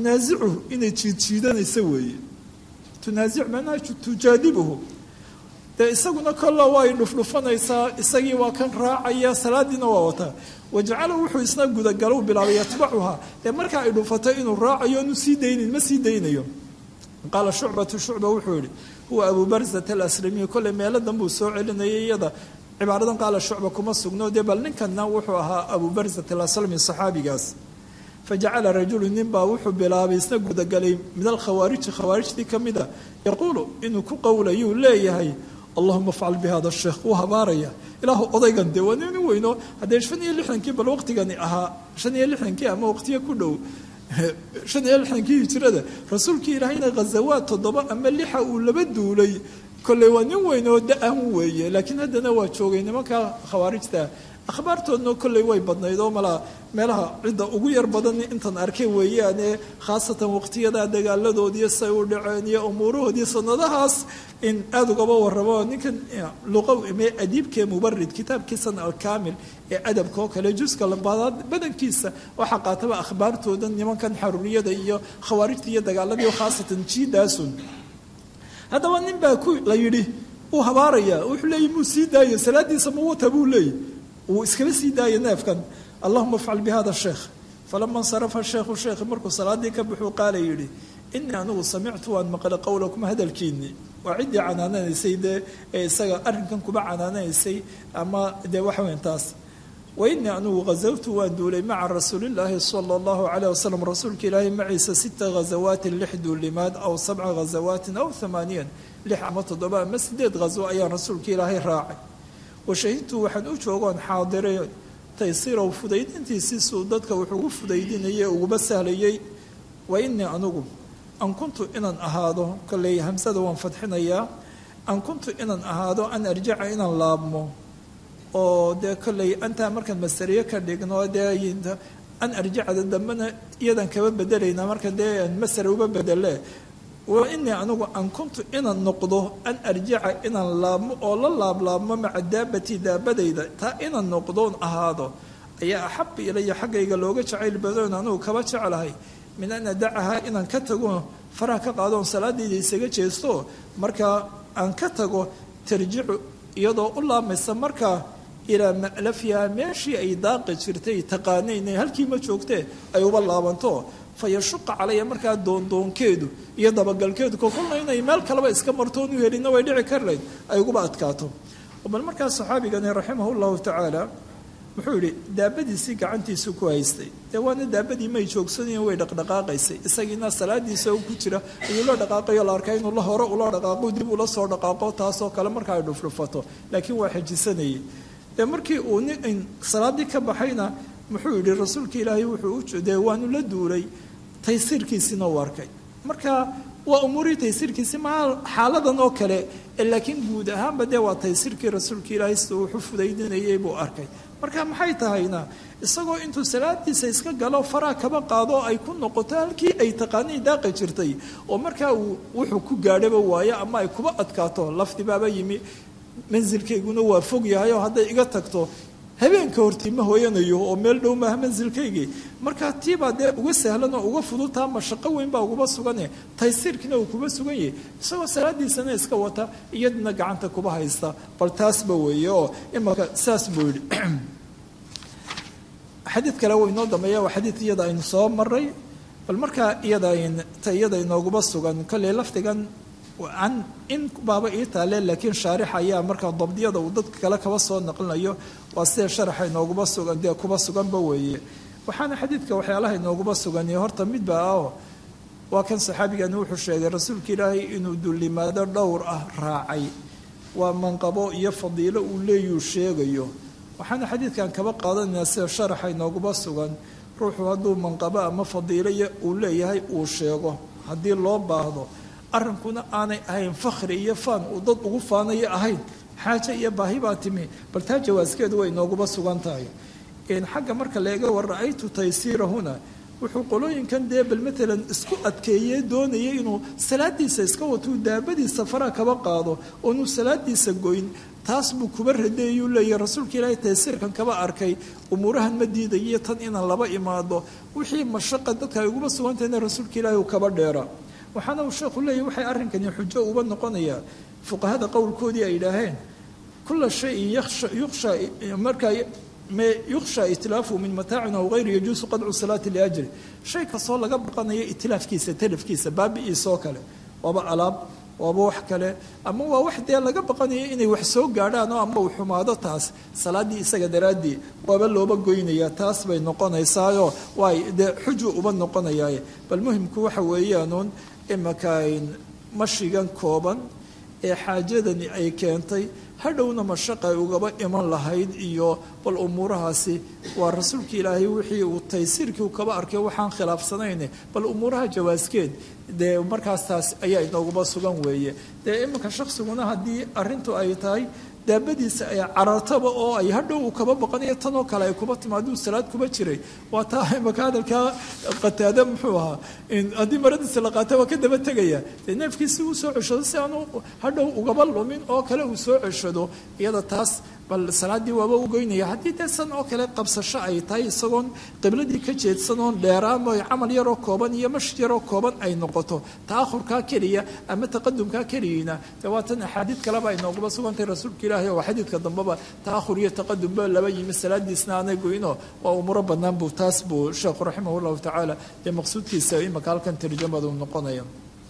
B: tunaasicuhu inay jiidjiidanaysa weeye tunaasic manaa tujaadibuhu dee isaguna kolla waa ay dhufdhufanaysaa isagii waa kan raacaya salaadiina waa wataa wajacala wuxuu isna gudagalo bilaabay yatbacuhaa dee markaa ay dhufato inuu raacayo inu sii daynin ma sii daynayo qaala shucbatu shucba wuxuu yihi huwa abu barzat alaslamiy kolley meeladan buu soo celinayay iyada cibaaradan qaala shucba kuma sugno dee bal ninkanna wuxuu ahaa abu barzat alaslami saxaabigaas fajacala rajulu nin baa wuxuu bilaabay isna gudagalay min alkhawaariji khawaarijtii ka mida yaquulu inuu ku qowlayuu leeyahay allahuma afcal bi hada sheekh wuu habaaraya ilaahu odaygan dee waa nin weyno haddee shan iyo lixdankii bal waqtigani ahaa shan iyo lixdankii ama waqtiya ku dhow shan iyo lixdankii hijrada rasuulkii ilaahayna ghazawaad toddoba ama lixa uu laba duulay kolley waa nin weyn oo da-an weeye laakiin haddana waa joogay nimanka khawaarijta akhbaartoodna kolley way badnayd oo malaa meelaha cidda ugu yar badan intan arkay weeyaane khaasatan waqtiyada dagaaladoodiiyo say u dhaceen iyo umuurahoodii sanadahaas in aada ugaba warrabo ninkan luqa mee adiibkee mubarid kitaabkiisan alkaamil ee adabka oo kale juska labaadaad badankiisa waxaa qaataba akhbaartooda nimankan xaruuriyada iyo khawaarijta iyo dagaaladii khaasatan jiidaasun haddaba nin baa ku la yidhi uu habaaraya wuxuu leeyahy muu sii daayo salaadiisa ma wata buu leeyahy wuu iskaba sii daaya neefkan allahuma afcal bi hada sheekh falama insarafa sheekhu sheekh markuu salaadii ka baxuu qaala yidhi inii anigu samictu waan maqlay qowlakum hadalkiinii waa ciddii canaananaysay dee ee isaga arrinkan kuba canaananaysay ama dee waxa weyn taas wa inii anigu ghazawtu waan duulay maca rasuulillaahi sala allahu calayh wasalam rasuulka ilaahay maciisa sita ghazawaatin lix duulimaad aw sabca ghazawaatin aw hamaaniyan lix ama toddoba ama sideed ghazo ayaan rasuulka ilaahay raacay washahidtu waxaan u joogoon xaadiray taysiirow fudaydintiisiisuu dadka wuxuu ugu fudaydinayay uguba sahlayay wa inii anigu an kuntu inaan ahaado kolley hamsada waan fadxinayaa an kuntu inaan ahaado an arjaca inaan laabmo oo dee kolley antaa markaan masariye ka dhigno dee an arjacada dambena iyadan kaba bedelaynaa marka dee masare uba bedele wa inii anigu an kuntu inaan noqdo an arjaca inaan laabmo oo la laablaabmo maca daabati daabadayda taa inaan noqdoon ahaado ayaa axaba ilaya xaggayga looga jacayl badoon anugu kaba jeclahay min an adacahaa inaan ka tago faraha ka qaadoon salaadayda isaga jeesto markaa aan ka tago tarjicu iyadoo u laamaysa markaa ilaa ma'lafiha meeshii ay daaqi jirtay taqaanayn halkii ma joogtee ay uba laabanto fayashuqa calaya markaa doondoonkeedu iyo dabagalkeedu kokolna inay meel kaleba iska martoon u helina way dhici kar layd ay uguba adkaato bal markaa saxaabigani raximah llahu tacaala wuxuu yihi daabadiisii gacantiisu ku haystay dee waana daabadii may joogsanayen way dhaqdhaqaaqaysay isagiina salaadiisa ku jira ayuu la dhaqaaqayo la arkaa inuu la hore ula dhaqaaqo dib ula soo dhaqaaqo taasoo kale marka ay dhufdhufato laakiin waa xajisanayay dee markii uu nin salaadii ka baxayna muxuu yihi rasuulka ilaahay wuxuu dee waanu la duulay taysiirkiisina u arkay marka waa umuurihii taysiirkiisi maa xaaladan oo kale laakiin guud ahaanba dee waa taysiirkii rasuulka ilaahay sida wuxuu fudaydinayay buu arkay marka maxay tahayna isagoo intuu salaadiisa iska galo faraa kaba qaado ay ku noqoto halkii ay taqaanay daaqi jirtay oo markaa uu wuxuu ku gaadhaba waayo ama ay kuba adkaato lafdibaaba yimi mansilkayguna waa fog yahay oo hadday iga tagto habeenka hortii ma hooyanayo oo meel dhow maaha mansilkaygii markaa tiibaa dee uga sahlan oo uga fududtaa mashaqo weyn baa uguba sugane taysiirkiina uu kuba sugan yahay isagoo salaadiisana iska wata iyadna gacanta kuba haysta bal taasba weeye oo imaka saas buu yidhi xadiid kale wuu inoo dambeeya waa xadiid iyada aynu soo maray bal markaa iyada ta iyada inooguba sugan kolley lafdigan an in baaba ii taale laakiin shaarix ayaa markaa dabdiyada uu dadka kale kaba soo naqlinayo waa sida sharaxa inooguba sugan dee kuba suganba weeye waxaana xadiidka waxyaalaha inooguba sugan horta midba ah waa kan saxaabigani wuxuu sheegay rasuulka ilaahay inuu dulimaado dhowr ah raacay waa manqabo iyo fadiilo uu leeyuu sheegayo waxaana xadiidkan kaba qaadanaynaa sida sharaxa inooguba sugan ruuxu hadduu manqabo ama fadiilo uu leeyahay uu sheego haddii loo baahdo arrinkuna aanay ahayn fakhri iyo faan uu dad ugu faanayo ahayn xaaje iyo baahi baa timi bal taa jawaaskeedu way inooguba sugan tahay xagga marka leega war ra-aytu taysiirahuna wuxuu qolooyinkan dee bal maalan isku adkeeyey doonayay inuu salaadiisa iska watuu daabadiisa faraha kaba qaado oonuu salaadiisa goyn taas buu kuba radeeyuu leeyahy rasuulka ilaahay taysiirkan kaba arkay umuurahan ma diidayiyo tan inaan laba imaado wixii mashaqa dadka ay uguba sugantahayna rasuulka ilaahay uu kaba dheera waxaana uu sheekhu leeyahy waxay arrinkani xujo uba noqonayaa fuqahada qowlkoodii ay yidhaaheen kula shayin yukhsha markaa yukhsha itilaafu min mataacin aw gayri yajuusu qadcu salaati liajri shay kastoo laga baqanayo itilaafkiisa talafkiisa baabi'iisoo kale waaba alaab waaba wax kale ama waa wax dee laga baqanayo inay wax soo gaadhaan oo ama uu xumaado taas salaaddii isaga daraaddii waaba looba goynayaa taas bay noqonaysaayo waay dee xuju uba noqonayaaye bal muhimku waxa weeyaanuun imakayn mashigan kooban ee xaajadani ay keentay hadhowna mashaqa ay ugaba iman lahayd iyo bal umuurahaasi waa rasuulka ilaahay wixii uu taysiirkii uu kaba arkay waxaan khilaafsanayne bal umuuraha jawaaskeed dee markaas taas ayaa inooguma sugan weeye dee iminka shaksiguna haddii arrintu ay tahay daabadiisa ay carartaba oo ay hadhow uu kaba baqanayo tanoo kale ay kuba timaaduu salaad kuba jiray waa taa imaka hadalkaa qataada muxuu ahaa haddii maradiisa la qaata waa ka daba tegaya dee neefkiisi uu soo ceshado si aanu hadhow ugaba lumin oo kale uu soo ceshado iyada taas bal salaaddii waaba u goynaya haddii dee san oo kale qabsasho ay tahay isagoon qibladii ka jeedsanoon dheeraamo camal yaroo kooban iyo mash yaroo kooban ay noqoto ta'ahurkaa keliya ama taqadumkaa keliyina dee waa tan axaadiid kaleba ay nooguma sugantay rasuulka ilaahay oo xadiidka dambeba ta'ahur iyo taqadumba laba yimi salaadiisna aanay goyno waa umuro bannaan buu taas buu sheekhu raximah llahu tacaala dee maqsuudkiisa imaka halkan tarjamadu noqonaya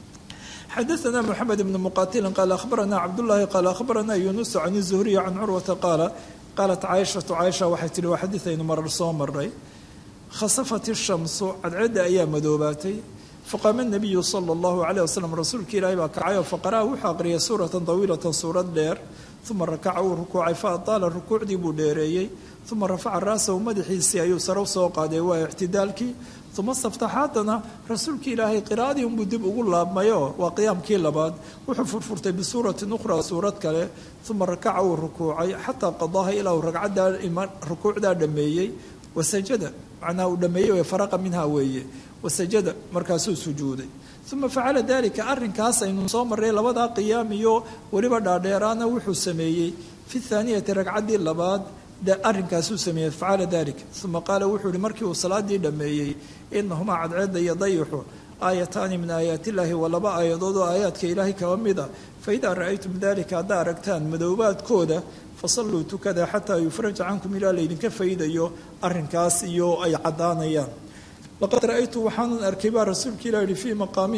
B: xadaثna mحamed بn mqatil qal akhbarana cabdالlahi qal akhbarana yunus can الزhriy can curwata qaala qaalat caaishaةu caaisha waxay tihi waa xadiiaynu marar soo maray khasafat الshamsu cadceedda ayaa madoobaatay faqaama الnabiyu salى الlahu عalيه waslm rasuulka ilaahi baa kacay oo faqara'a wuxuu aqriyay suurata طawiilata suurad dheer uma rakaca uu rukuucay faadaala rukuucdii buu dheereeyey uma rafaca ra'sahu madaxiisii ayuu sarow soo qaaday waa ictidaalkii uma staftaxaadana rasuulkii ilaahay qiraa'adii unbuu dib ugu laabmayoo waa qiyaamkii labaad wuxuu furfurtay bisuuratin ukhraa suurad kale uma rakaca uu rukuucay xataa qadaaha ilaa uu ragcaddaa rukuucdaa dhammeeyey wasajada macnaa uu dhammeeyey faraqa minha weeye wasajada markaasuu sujuuday uma facala dalika arrinkaas aynu soo marray labadaa qiyaam iyo weliba dhaadheeraana wuxuu sameeyey fi thaaniyati ragcaddii labaad arrinkaasuu sameeyey facala dalik uma qaala wuxuu ihi markii uu salaadii dhammeeyey inahumaa cadceedda iyo dayixu aayataani min aayaati illaahi waa laba aayadood oo aayaadka ilaahay kaba mid a faidaa ra'aytum dalika haddaa aragtaan madoobaadkooda fasalluu tukada xataa yufraja cankum ilaa laydinka faydayo arrinkaas iyo ay caddaanayaan laqad ra'aytu waxaanan arkay baa rasuulka ilah yihi fii maqaami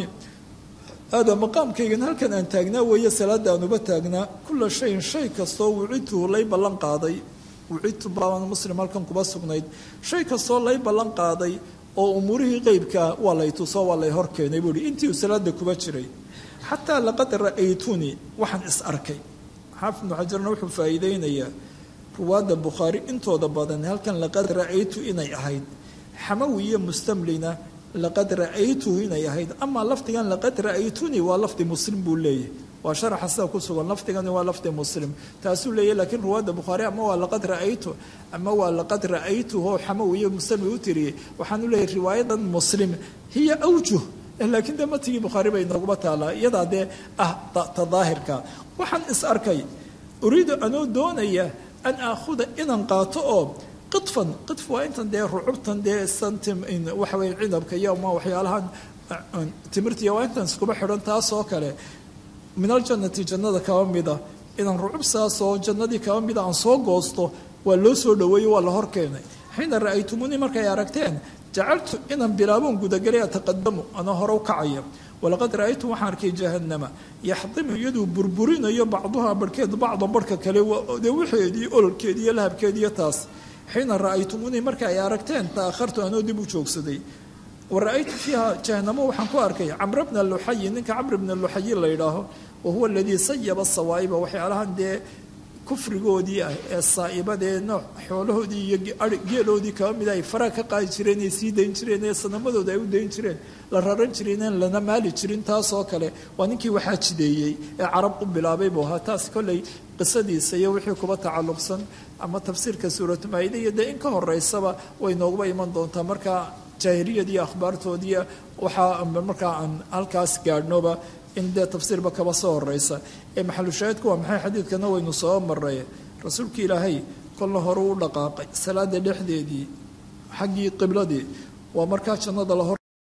B: hada maqaamkaygan halkan aan taagnaa weeye salaada aan uba taagnaa kula shayin shay kastoo wucidtuhu lay ballan qaaday wucidtu baaban muslim halkan kuba sugnayd shay kastoo lay ballan qaaday oo umuurihii qeybkaa waa lay tuso waa lay hor keenay buu ihi intii uu salaada kuba jiray xataa laqad ra'aytunii waxaan is arkay xaafid ibnu xajarna wuxuu faa'iideynayaa ruwaadda bukhaari intooda badan halkan laqad ra'aytu inay ahayd xamawi iyo mustamlina laqad ra'aytuhu inay ahayd amaa lafdigan laqad ra'aytunii waa lafdi muslim buu leeyahy waa sharaxa sida ku sugan lafdigani waa lafdi muslim taasuu leeyahy lakiin ruwaadda bukhaari ama waa laqad ra'aytu ama waa laqad ra'aytuhu xamawi iyo mustamli u tiriyey waxaan u leeyahy riwaayadan muslim hiya awjuh laakiin dee matigii bukhaari bay nooguma taalaa iyadaa dee ah ta daahirka waxaan is arkay uriidu anoo doonaya an aakhuda inaan qaato oo qidfan qidf waa intan dee rucubtan dee santim waxa weye cidabka iyo ma waxyaalahan timirtiya waa intan iskuba xidhan taas oo kale min aljannati jannada kaba mida inaan rucub saasoo jannadii kaba mida aan soo goosto waa loo soo dhaweeyo waa la hor keenay xiina ra'aytumunii markay aragteen jacaltu inaan bilaaboon gudagalay ataqadamu anoo hore u kacaya walaqad ra'aytu waxaan arkay jahannama yaxdimu iyaduu burburinayo bacduhaa barhkeed bacda barhka kale dee wixeedii ololkeedii iyo lahabkeediiyo taas xiina ra'aytumunii marka ay aragteen ta'akhartu anoo dib u joogsaday wa ra'aytu fiiha jahannamo waxaan ku arkay camr bna luxayi ninka camr bna luxayi la yidhaaho wa huwa aladii sayaba sawaa'iba waxyaalahan dee kufrigoodii ah ee saa'ibadee nooc xoolahoodii iyo geeloodii kaba mida ay faraha ka qaadi jireen ay sii dayn jireen ee sanamadooda ay u dayn jireen la raran jireen lana maali jirin taasoo kale waa ninkii waxaa jideeyey ee carab u bilaabay buu ahaa taas kolley qisadiisa iyo wixii kuba tacalluqsan ama tafsiirka suuratu maa'ida iyo dee in ka horeysaba way nooguba iman doontaa markaa jaahiliyadiiyo akhbaartoodii waxaa markaa aan halkaas gaadhnoba in dee tafsiirba kaba soo horeysa ee maxalushaahidku waa maxay xadiidkana waynu soo maray rasuulka ilaahay kolna hore u dhaqaaqay salaada dhexdeedii xaggii qibladii waa markaa jannada la hor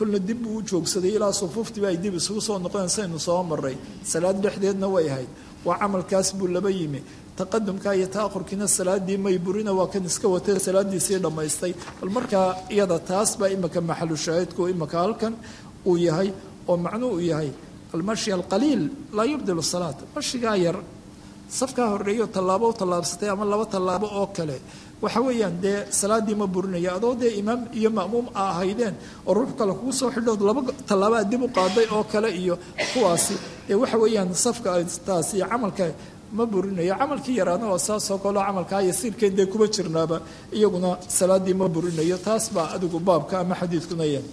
B: kulna dib buu u joogsaday ilaa sufuuftiiba ay dib isugu soo noqonaysaynu soo maray salaad dhexdeedna way ahayd waa camalkaas buu laba yimi taqadumka iyo ta'khurkiina salaadii may burina waa kan iska watay salaadiisii dhammaystay bal markaa iyada taas baa imaka maxalu shaahidku imaka halkan uu yahay oo macnuu uu yahay almashi alqaliil laa yubdilu salaat mashigaa yar safkaa horeeyo tallaabo u tallaabsatay ama laba tallaabo oo kale waxa weeyaan dee salaadii ma burinaya adoo dee imaam iyo ma'muum a ahaydeen oo ruux kale kugu soo xidhood laba tallaabaa dib u qaaday oo kale iyo kuwaasi dee waxa weeyaan safka taas iyo camalka ma burinayo camalkii yaraana waa saasoo kaleo camalkaa yasiirkeen dee kuma jirnaaba iyaguna salaadii ma burinayo taas baa adigu baabka ama xadiidkuna yahay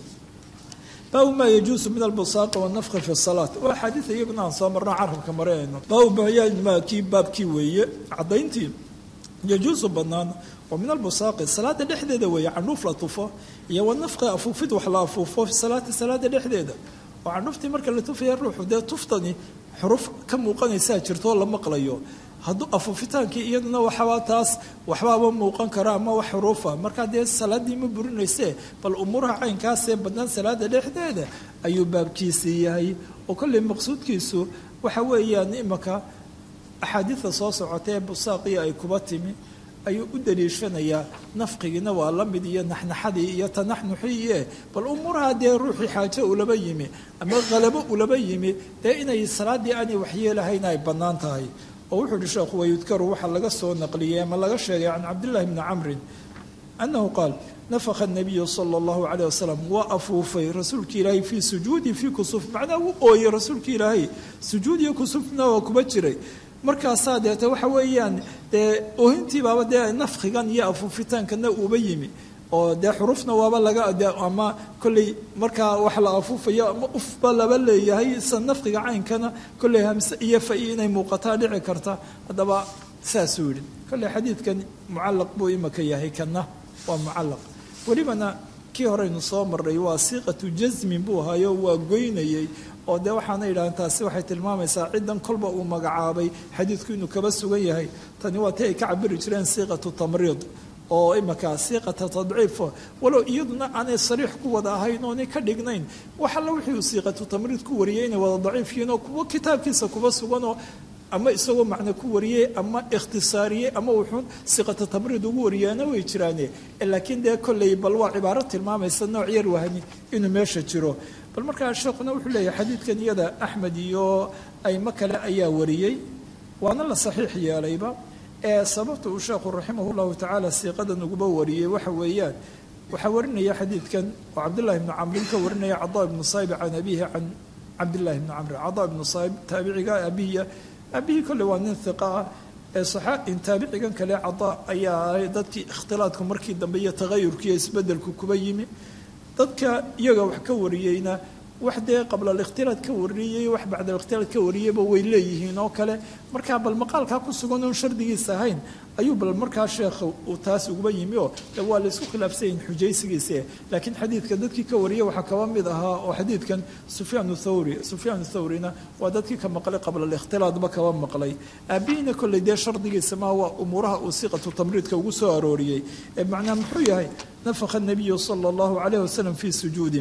B: baabu maa yajuusu min albusaaqi wanafki fi salaat waa axaadiid iyaguna aan soo marno carabka marayno baabu bayaanmaa kii baabkii weeye caddayntii yajuusu bannaan oo min albusaaqi salaada dhexdeeda weeye candhuuf la tufo iyo wanafqi afuufid wax la afuufo fi salaati salaada dhexdeeda oo candhuuftii marka la tufaya ruuxu dee tuftani xuruf ka muuqanaysaa jirtoo la maqlayo hadduu afuufitaankii iyaduna waxabaa taas waxbaaba muuqan kara ama wax xuruufa markaa dee salaadii ma burinaysee bal umuuraha caynkaasee bannaan salaada dhexdeeda ayuu baabkiisii yahay oo kolley maqsuudkiisu waxa weeyaan imaka axaadiida soo socota ee busaaqii ay kuba timi ayuu u daliishanayaa nafqigiina waa la mid iyo naxnaxadii iyo tanaxnuxii bal umuuraha dee ruuxii xaajo ulaba yimi ama qalabo ulaba yimi dee inay salaadii aanay waxyeelahayn ay bannaan tahay oo wuxuu uhi sheekhu wayudkaru waxaa laga soo naqliyey ama laga sheegay can cabdillahi bni camrin annahu qaal nafakha nabiyu sala allahu calayh wasalam waa afuufay rasuulki ilaahay fii sujuudi fii kusuf macnaa u ooyey rasuulki ilaahay sujuud iyo kusufna waa kuba jiray markaasaa deete waxa weeyaan dee oohintii baaba dee nafkigan iyo afuufitaankana uuba yimi oo dee xurufna waaba laga ama kolley markaa wax la afuufayo ama ufba laba leeyahay sa nafqiga caynkana kolley hamse iyo fa-i inay muuqataa dhici karta haddaba saasuu yidhi kolley xadiidkan mucallaq buu imaka yahay kana waa mucallaq welibana kii horeynu soo maray waa siiqatu jasmin buu ahayo waa goynayey oo dee waxaana yidhahdeen taasi waxay tilmaamaysaa ciddan kolba uu magacaabay xadiidku inuu kaba sugan yahay tani waa ti ay ka cabiri jireen siiqatu tamriid oo imaka siiqata tadciif walow iyaduna aanay sariix ku wada ahayn oonay ka dhignayn wax alla wixii uu siiqatu tamriid ku wariyey inay wada daciif yihiin oo kuwa kitaabkiisa kuba suganoo ama isagoo macno ku wariyey ama ikhtisaariyey ama wuxuun siiqata tamriid ugu wariyaana way jiraane laakiin dee kolley bal waa cibaaro tilmaamaysa nooc yar wahni inuu meesha jiro bal markaa sheekuna wuxuu leeyahay xadiidkan iyada axmed iyo aymo kale ayaa wariyey waana la saxiix yeelayba ee sababta uu sheekhu raximah llahu tacaala siiqadan uguba wariyey waxa weeyaan waxaa warinaya xadiidkan oo cabdillahi bni camrin ka warinaya cadaa ibnu saayib can abihi can cabdillahi bni camrin cadaa ibnu saayib taabiciga abihiya abihii kolley waa nin hiqa ah ee saxaabin taabicigan kale cadaa ayaa ahay dadkii ikhtilaadku markii dambe iyo tagayurkiiyo isbedelku kuba yimi dadka iyaga wax ka wariyeyna wax dee qabla alikhtilaad ka wariyey wax bacda alikhtilaad ka wariyeyba way leeyihiin oo kale markaa bal maqaalkaa ku sugan oon shardigiisa ahayn ayuu bal markaa sheekha uu taas uguba yimi oo de waa la isku khilaafsanyihin xujaysigiisa laakiin xadiidka dadkii ka wariyey waxaa kaba mid ahaa oo xadiidkan sufyaan thawri sufyaan thawrina waa dadkii ka maqlay qabla alikhtilaadba kaba maqlay aabihiina kolley dee shardigiisa maa waa umuuraha uu siiqatu tamriidka ugu soo arooriyey ee macnaha muxuu yahay nafakha nabiyu sala allahu calayh wasalam fii sujuudi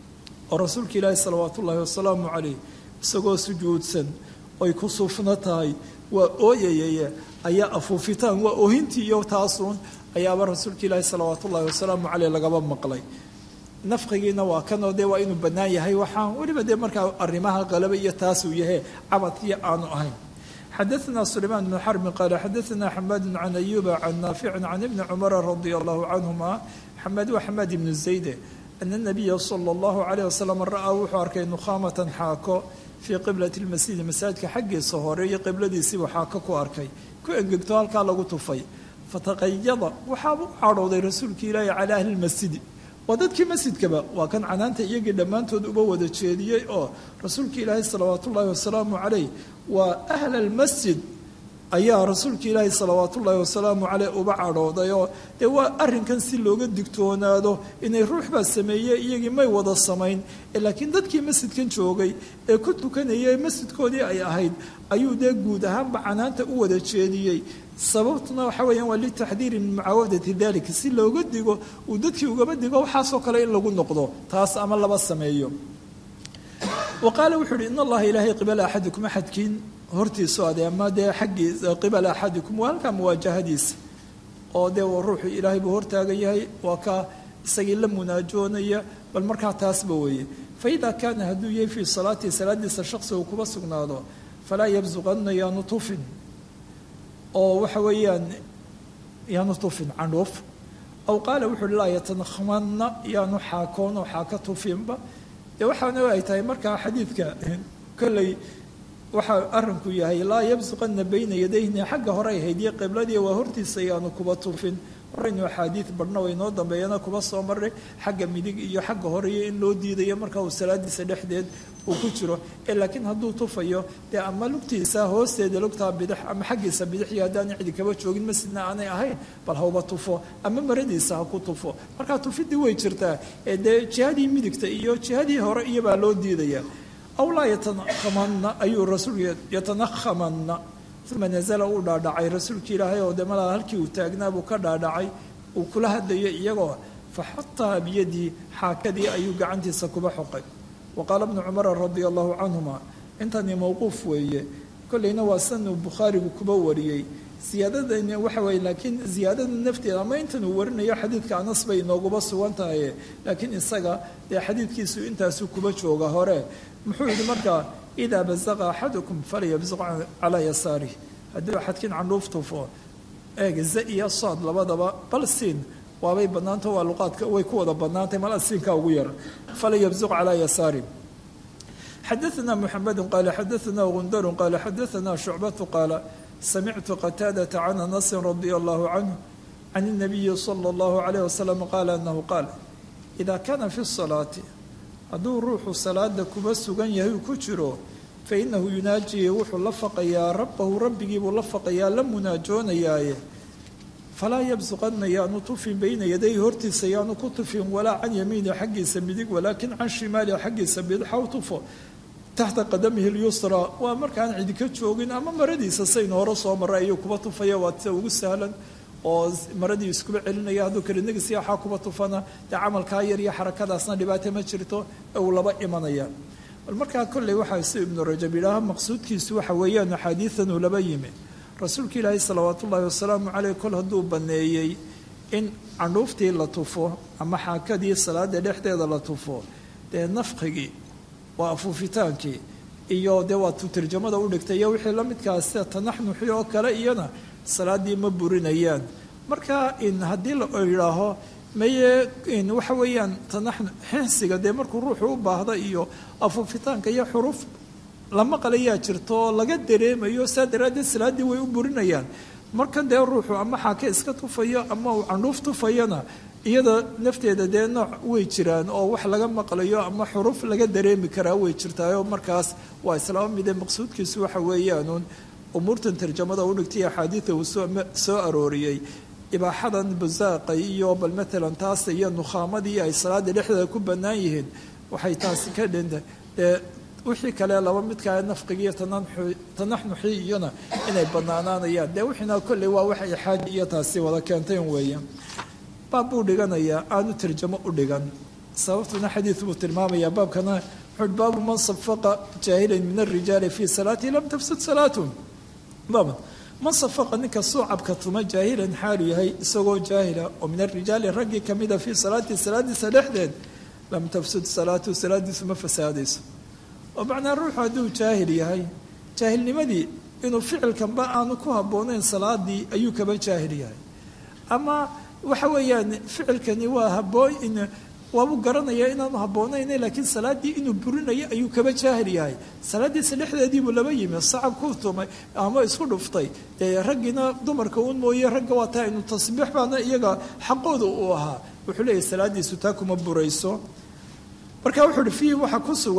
B: oo rasuulka ilaahi salawaatu ullaahi wasalaamu calayh isagoo sujuudsan oy ku suufna tahay waa ooyayaya ayaa afuufitaan waa oohintii iyo taasuun ayaaba rasuulka ilaahi salawaatu ullaahi wasalaamu caleyh lagaba maqlay nafqigiina waa kanoo dee waa inuu bannaan yahay waxaan weliba dee markaa arrimaha qalaba iyo taasuu yahay cabadkiyo aanu ahayn xadaثna sulaymaan bnu xarbin qaala xadaثna xamaadu can ayuba can naaficin can ibni cumara radia allahu canhuma xamaad waa xamaad ibnu zayde ana nabiya sala allahu calayh wasalam ra'aa wuxuu arkay nukhaamatan xaako fii qiblati lmasjidi masaajidka xaggiisa hore iyo qibladiisiibuu xaako ku arkay ku engegto halkaa lagu tufay fataqayada waxaabuu cadhooday rasuulka ilaahi calaa ahli lmasjidi waa dadkii masjidkaba waa kan canaanta iyagii dhammaantood uba wada jeediyey oo rasuulka ilaahi salawaatu ullaahi wasalaamu calayh waa ahla almasjid ayaa rasuulka ilaahi salawaatu ullaahi wasalaamu caleyh uba cadhooday oo dee waa arrinkan si looga digtoonaado inay ruux baa sameeye iyagii may wada samayn laakiin dadkii masjidkan joogay ee ku tukanayay masjidkoodii ay ahayd ayuu dee guud ahaanba canaanta u wada jeediyey sababtuna waxa weeyaan waa litaxdiiri min mucaawadati dalika si looga digo uu dadkii ugaba digo waxaasoo kale in lagu noqdo taas ama laba sameeyo wa qaala wuxuu uhi in allaha ilaahay qibala axadikum axadkiin hortiisu ade ama dee xaggiisa qibala axadikum waa halkaa muwaajahadiisa oo dee ruuxu ilaahay buu hortaagan yahay waa ka isagii la munaajoonaya bal markaa taasba weeye faida kaana hadduu yahay fii salaatihi salaadiisa shaksi uu kuba sugnaado falaa yabsuqanna yaanu tufin oo waxa weeyaan yaanu tufin candhuuf aw qaala wuxu uhi laa yatanakhamanna yaanu xaakoon oo xaaka tufinba dee waxaana ay tahay markaa xadiidka kolley waxaa arinku yahay laa yabsuqanna bayna yadayhni xagga hore ay hayd iyo qibladii waa hortiisa yaanu kuba tufin horaynu axaadiid badhna way noo dambeeyana kuba soo maray xagga midig iyo xagga horeiyo in loo diidayo marka uu salaadiisa dhexdeed uu ku jiro ee laakiin hadduu tufayo dee ama lugtiisa hoosteeda lugtaa bidix ama xaggiisa bidix iyo haddaan cidi kaba joogin masjidna aanay ahayn bal hauba tufo ama maradiisa ha ku tufo markaa tufidii way jirtaa ee dee jihadii midigta iyo jihadii hore iyobaa loo diidaya aw laa yatanakhamanna ayuu rasuul yatanakhamanna uma nazala uu dhaadhacay rasuulkii ilaahay oo de malaa halkii uu taagnaa buu ka dhaadhacay uu kula hadlayo iyagoo faxataa biyadii xaakadii ayuu gacantiisa kuba xoqay wa qaala bnu cumara radia allahu canhuma intani mowquuf weeye kolleyna waa sanuu bukhaarigu kuba wariyey ziyaadadani waxa weye laakiin ziyaadada nafteeda ama intan uu warinayo xadiidka anas bay inooguba sugan tahay laakiin isaga dee xadiidkiisu intaasuu kuba jooga hore muxuu yidhi markaa idaa basaqa axadukum falyabsuq calaa yasaarih haddii axadkiin candhuuf tufo eeg za iyo sood labadaba bal siin waabay bannaanta waa luqaadka way ku wada bannaantay mala siinkaa ugu yar falyabsuq calaa yasaarih xadaثna mxamedu qaala xadaثna gundaru qaala xadaثna shucbatu qaala samictu qataadata can anasin radia allahu canhu can الnabiyi salى اllahu عalayh wasalam qaala anahu qaal ida kaana fi الsalaati hadduu ruuxu salaada kuba sugan yahay uu ku jiro fainahu yunaajihi wuxuu la faqayaa rabbahu rabbigiibuu la faqayaa la munaajoonayaaye falaa yabsuqanna yaanu tufin bayna yaday hortiisa yaanu ku tufin walaa can yamiini xaggiisa midig walaakin can shimaaliha xaggiisa bidixaw tufo taxta qadamihi lyusra waa markaan cidi ka joogin ama maradiisa saynu hore soo maray ayuu kuba tufaya waa sida ugu sahlan oo maradii iskuba celinaya hadduu kalinagisi waxaa kuba tufana dee camalkaa yar iyo xarakadaasna dhibaato ma jirto ee uu laba imanaya bal markaa kolley waxaa si ibnu rajab yidhaaha maqsuudkiisu waxa weeyaan axaadiidan uu laba yimi rasuulka ilaahi salawaat ullaahi wasalaamu caleyh kol hadduu baneeyey in candhuuftii la tufo ama xaakadii salaada dhexdeeda la tufo dee nafqigii waa afuufitaankii iyo dee waa tu tarjamada u dhigtay iyo wixii la midkaas sida tanaxnuxi oo kale iyana salaadii ma burinayaan marka in haddii la yidhaaho maye waxa weeyaan tanaxnu xinsiga dee markuu ruuxu u baahda iyo afuufitaanka iyo xuruuf la maqlayaa jirto oo laga dareemayo saa daraaddeed salaaddii way u burinayaan markan dee ruuxu ama xaake iska tufayo ama uu candhuuf tufayana iyada nafteeda dee nooc way jiraan oo wax laga maqlayo ama xuruf laga dareemi karaa way jirtaayo markaas waa islaama mide maqsuudkiisu waxa weeyaanuun umuurtan tarjamada u dhigtay axaadiida uu soo arooriyey ibaaxadan busaaqa iyo bal matalan taas iyo nukhaamadii ay salaada dhexdeeda ku bannaan yihiin waxay taasi ka dhinta dee wixii kale laba midkaa nafqigiiyo tanaxnuxii iyona inay bannaanaanayaan dee wixiina kolley waa waxay xaaji iyo taasi wada keentayn weeye baab buu dhiganayaa aanu tarjamo u dhigan sababtuna xadiid buu tilmaamayaa baabkana wuxuu baabu man safaqa jaahilan min arijaali fii salaatihi lam tafsud salaatuh baab man safaqa ninka suucabka tuma jaahilan xaalu yahay isagoo jaahila oo min arijaali raggii kamida fii salaatihi salaadiisa dhexdeed lam tafsud salaatuhu salaadiisu ma fasaadayso oo macnaa ruuxu hadduu jaahil yahay jaahilnimadii inuu ficilkanba aanu ku habboonayn salaadii ayuu kaba jaahil yahay ama waxa weeyaan ficilkani waa habooin waabuu garanayaa inaanu habboonayn laakiin salaaddii inuu burinayo ayuu kaba jaahil yahay salaaddiisa dhexdeediibuu laba yimi sacab ku tumay ama isku dhuftay dee raggiina dumarka un mooye ragga waa taa inu tasbiix baana iyaga xaqooda uu ahaa wuxuu leeyahay salaaddiisu taa kuma burayso marka wuxuu uhi fiihi waxaa ku sugan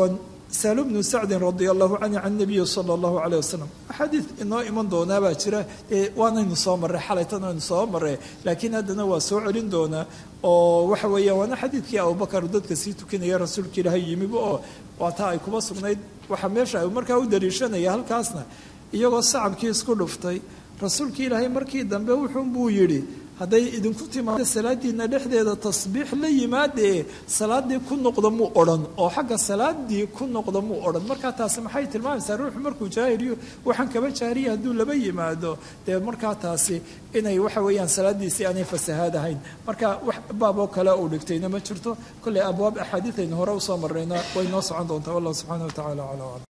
B: sahlu bnu sacdin radia allahu canhu can nabiyi sala allahu caleyh wasalam axaadiid inoo iman doonaa baa jira waanaynu soo marray xalaytan aynu soo marray laakiin haddana waa soo celin doonaa oo waxa weeyaan waana xadiidkii abubakar dadka sii tukanaya rasuulka ilaahay yimiba oo waa taa ay kuba sugnayd waxaa meesha ay markaa u daliishanaya halkaasna iyagoo sacabkii isku dhuftay rasuulka ilaahay markii dambe wuxuunbuu yidhi hadday idinku timaado salaadiina dhexdeeda tasbiix la yimaadee salaadii ku noqda muu odhan oo xagga salaadii ku noqda muu odhan markaa taasi maxay tilmaamaysaa ruuxu markuu jaahiriyo waxaan kaba jaahiriya hadduu laba yimaado dee markaa taasi inay waxa weeyaan salaadiisii aanay fasahaad ahayn marka wax baaboo kale uu dhigtayna ma jirto kolley abwaab axaadiid aynu hore usoo marrayna way noo socon doontaa wallahu subxaana wa tacala calaa aclam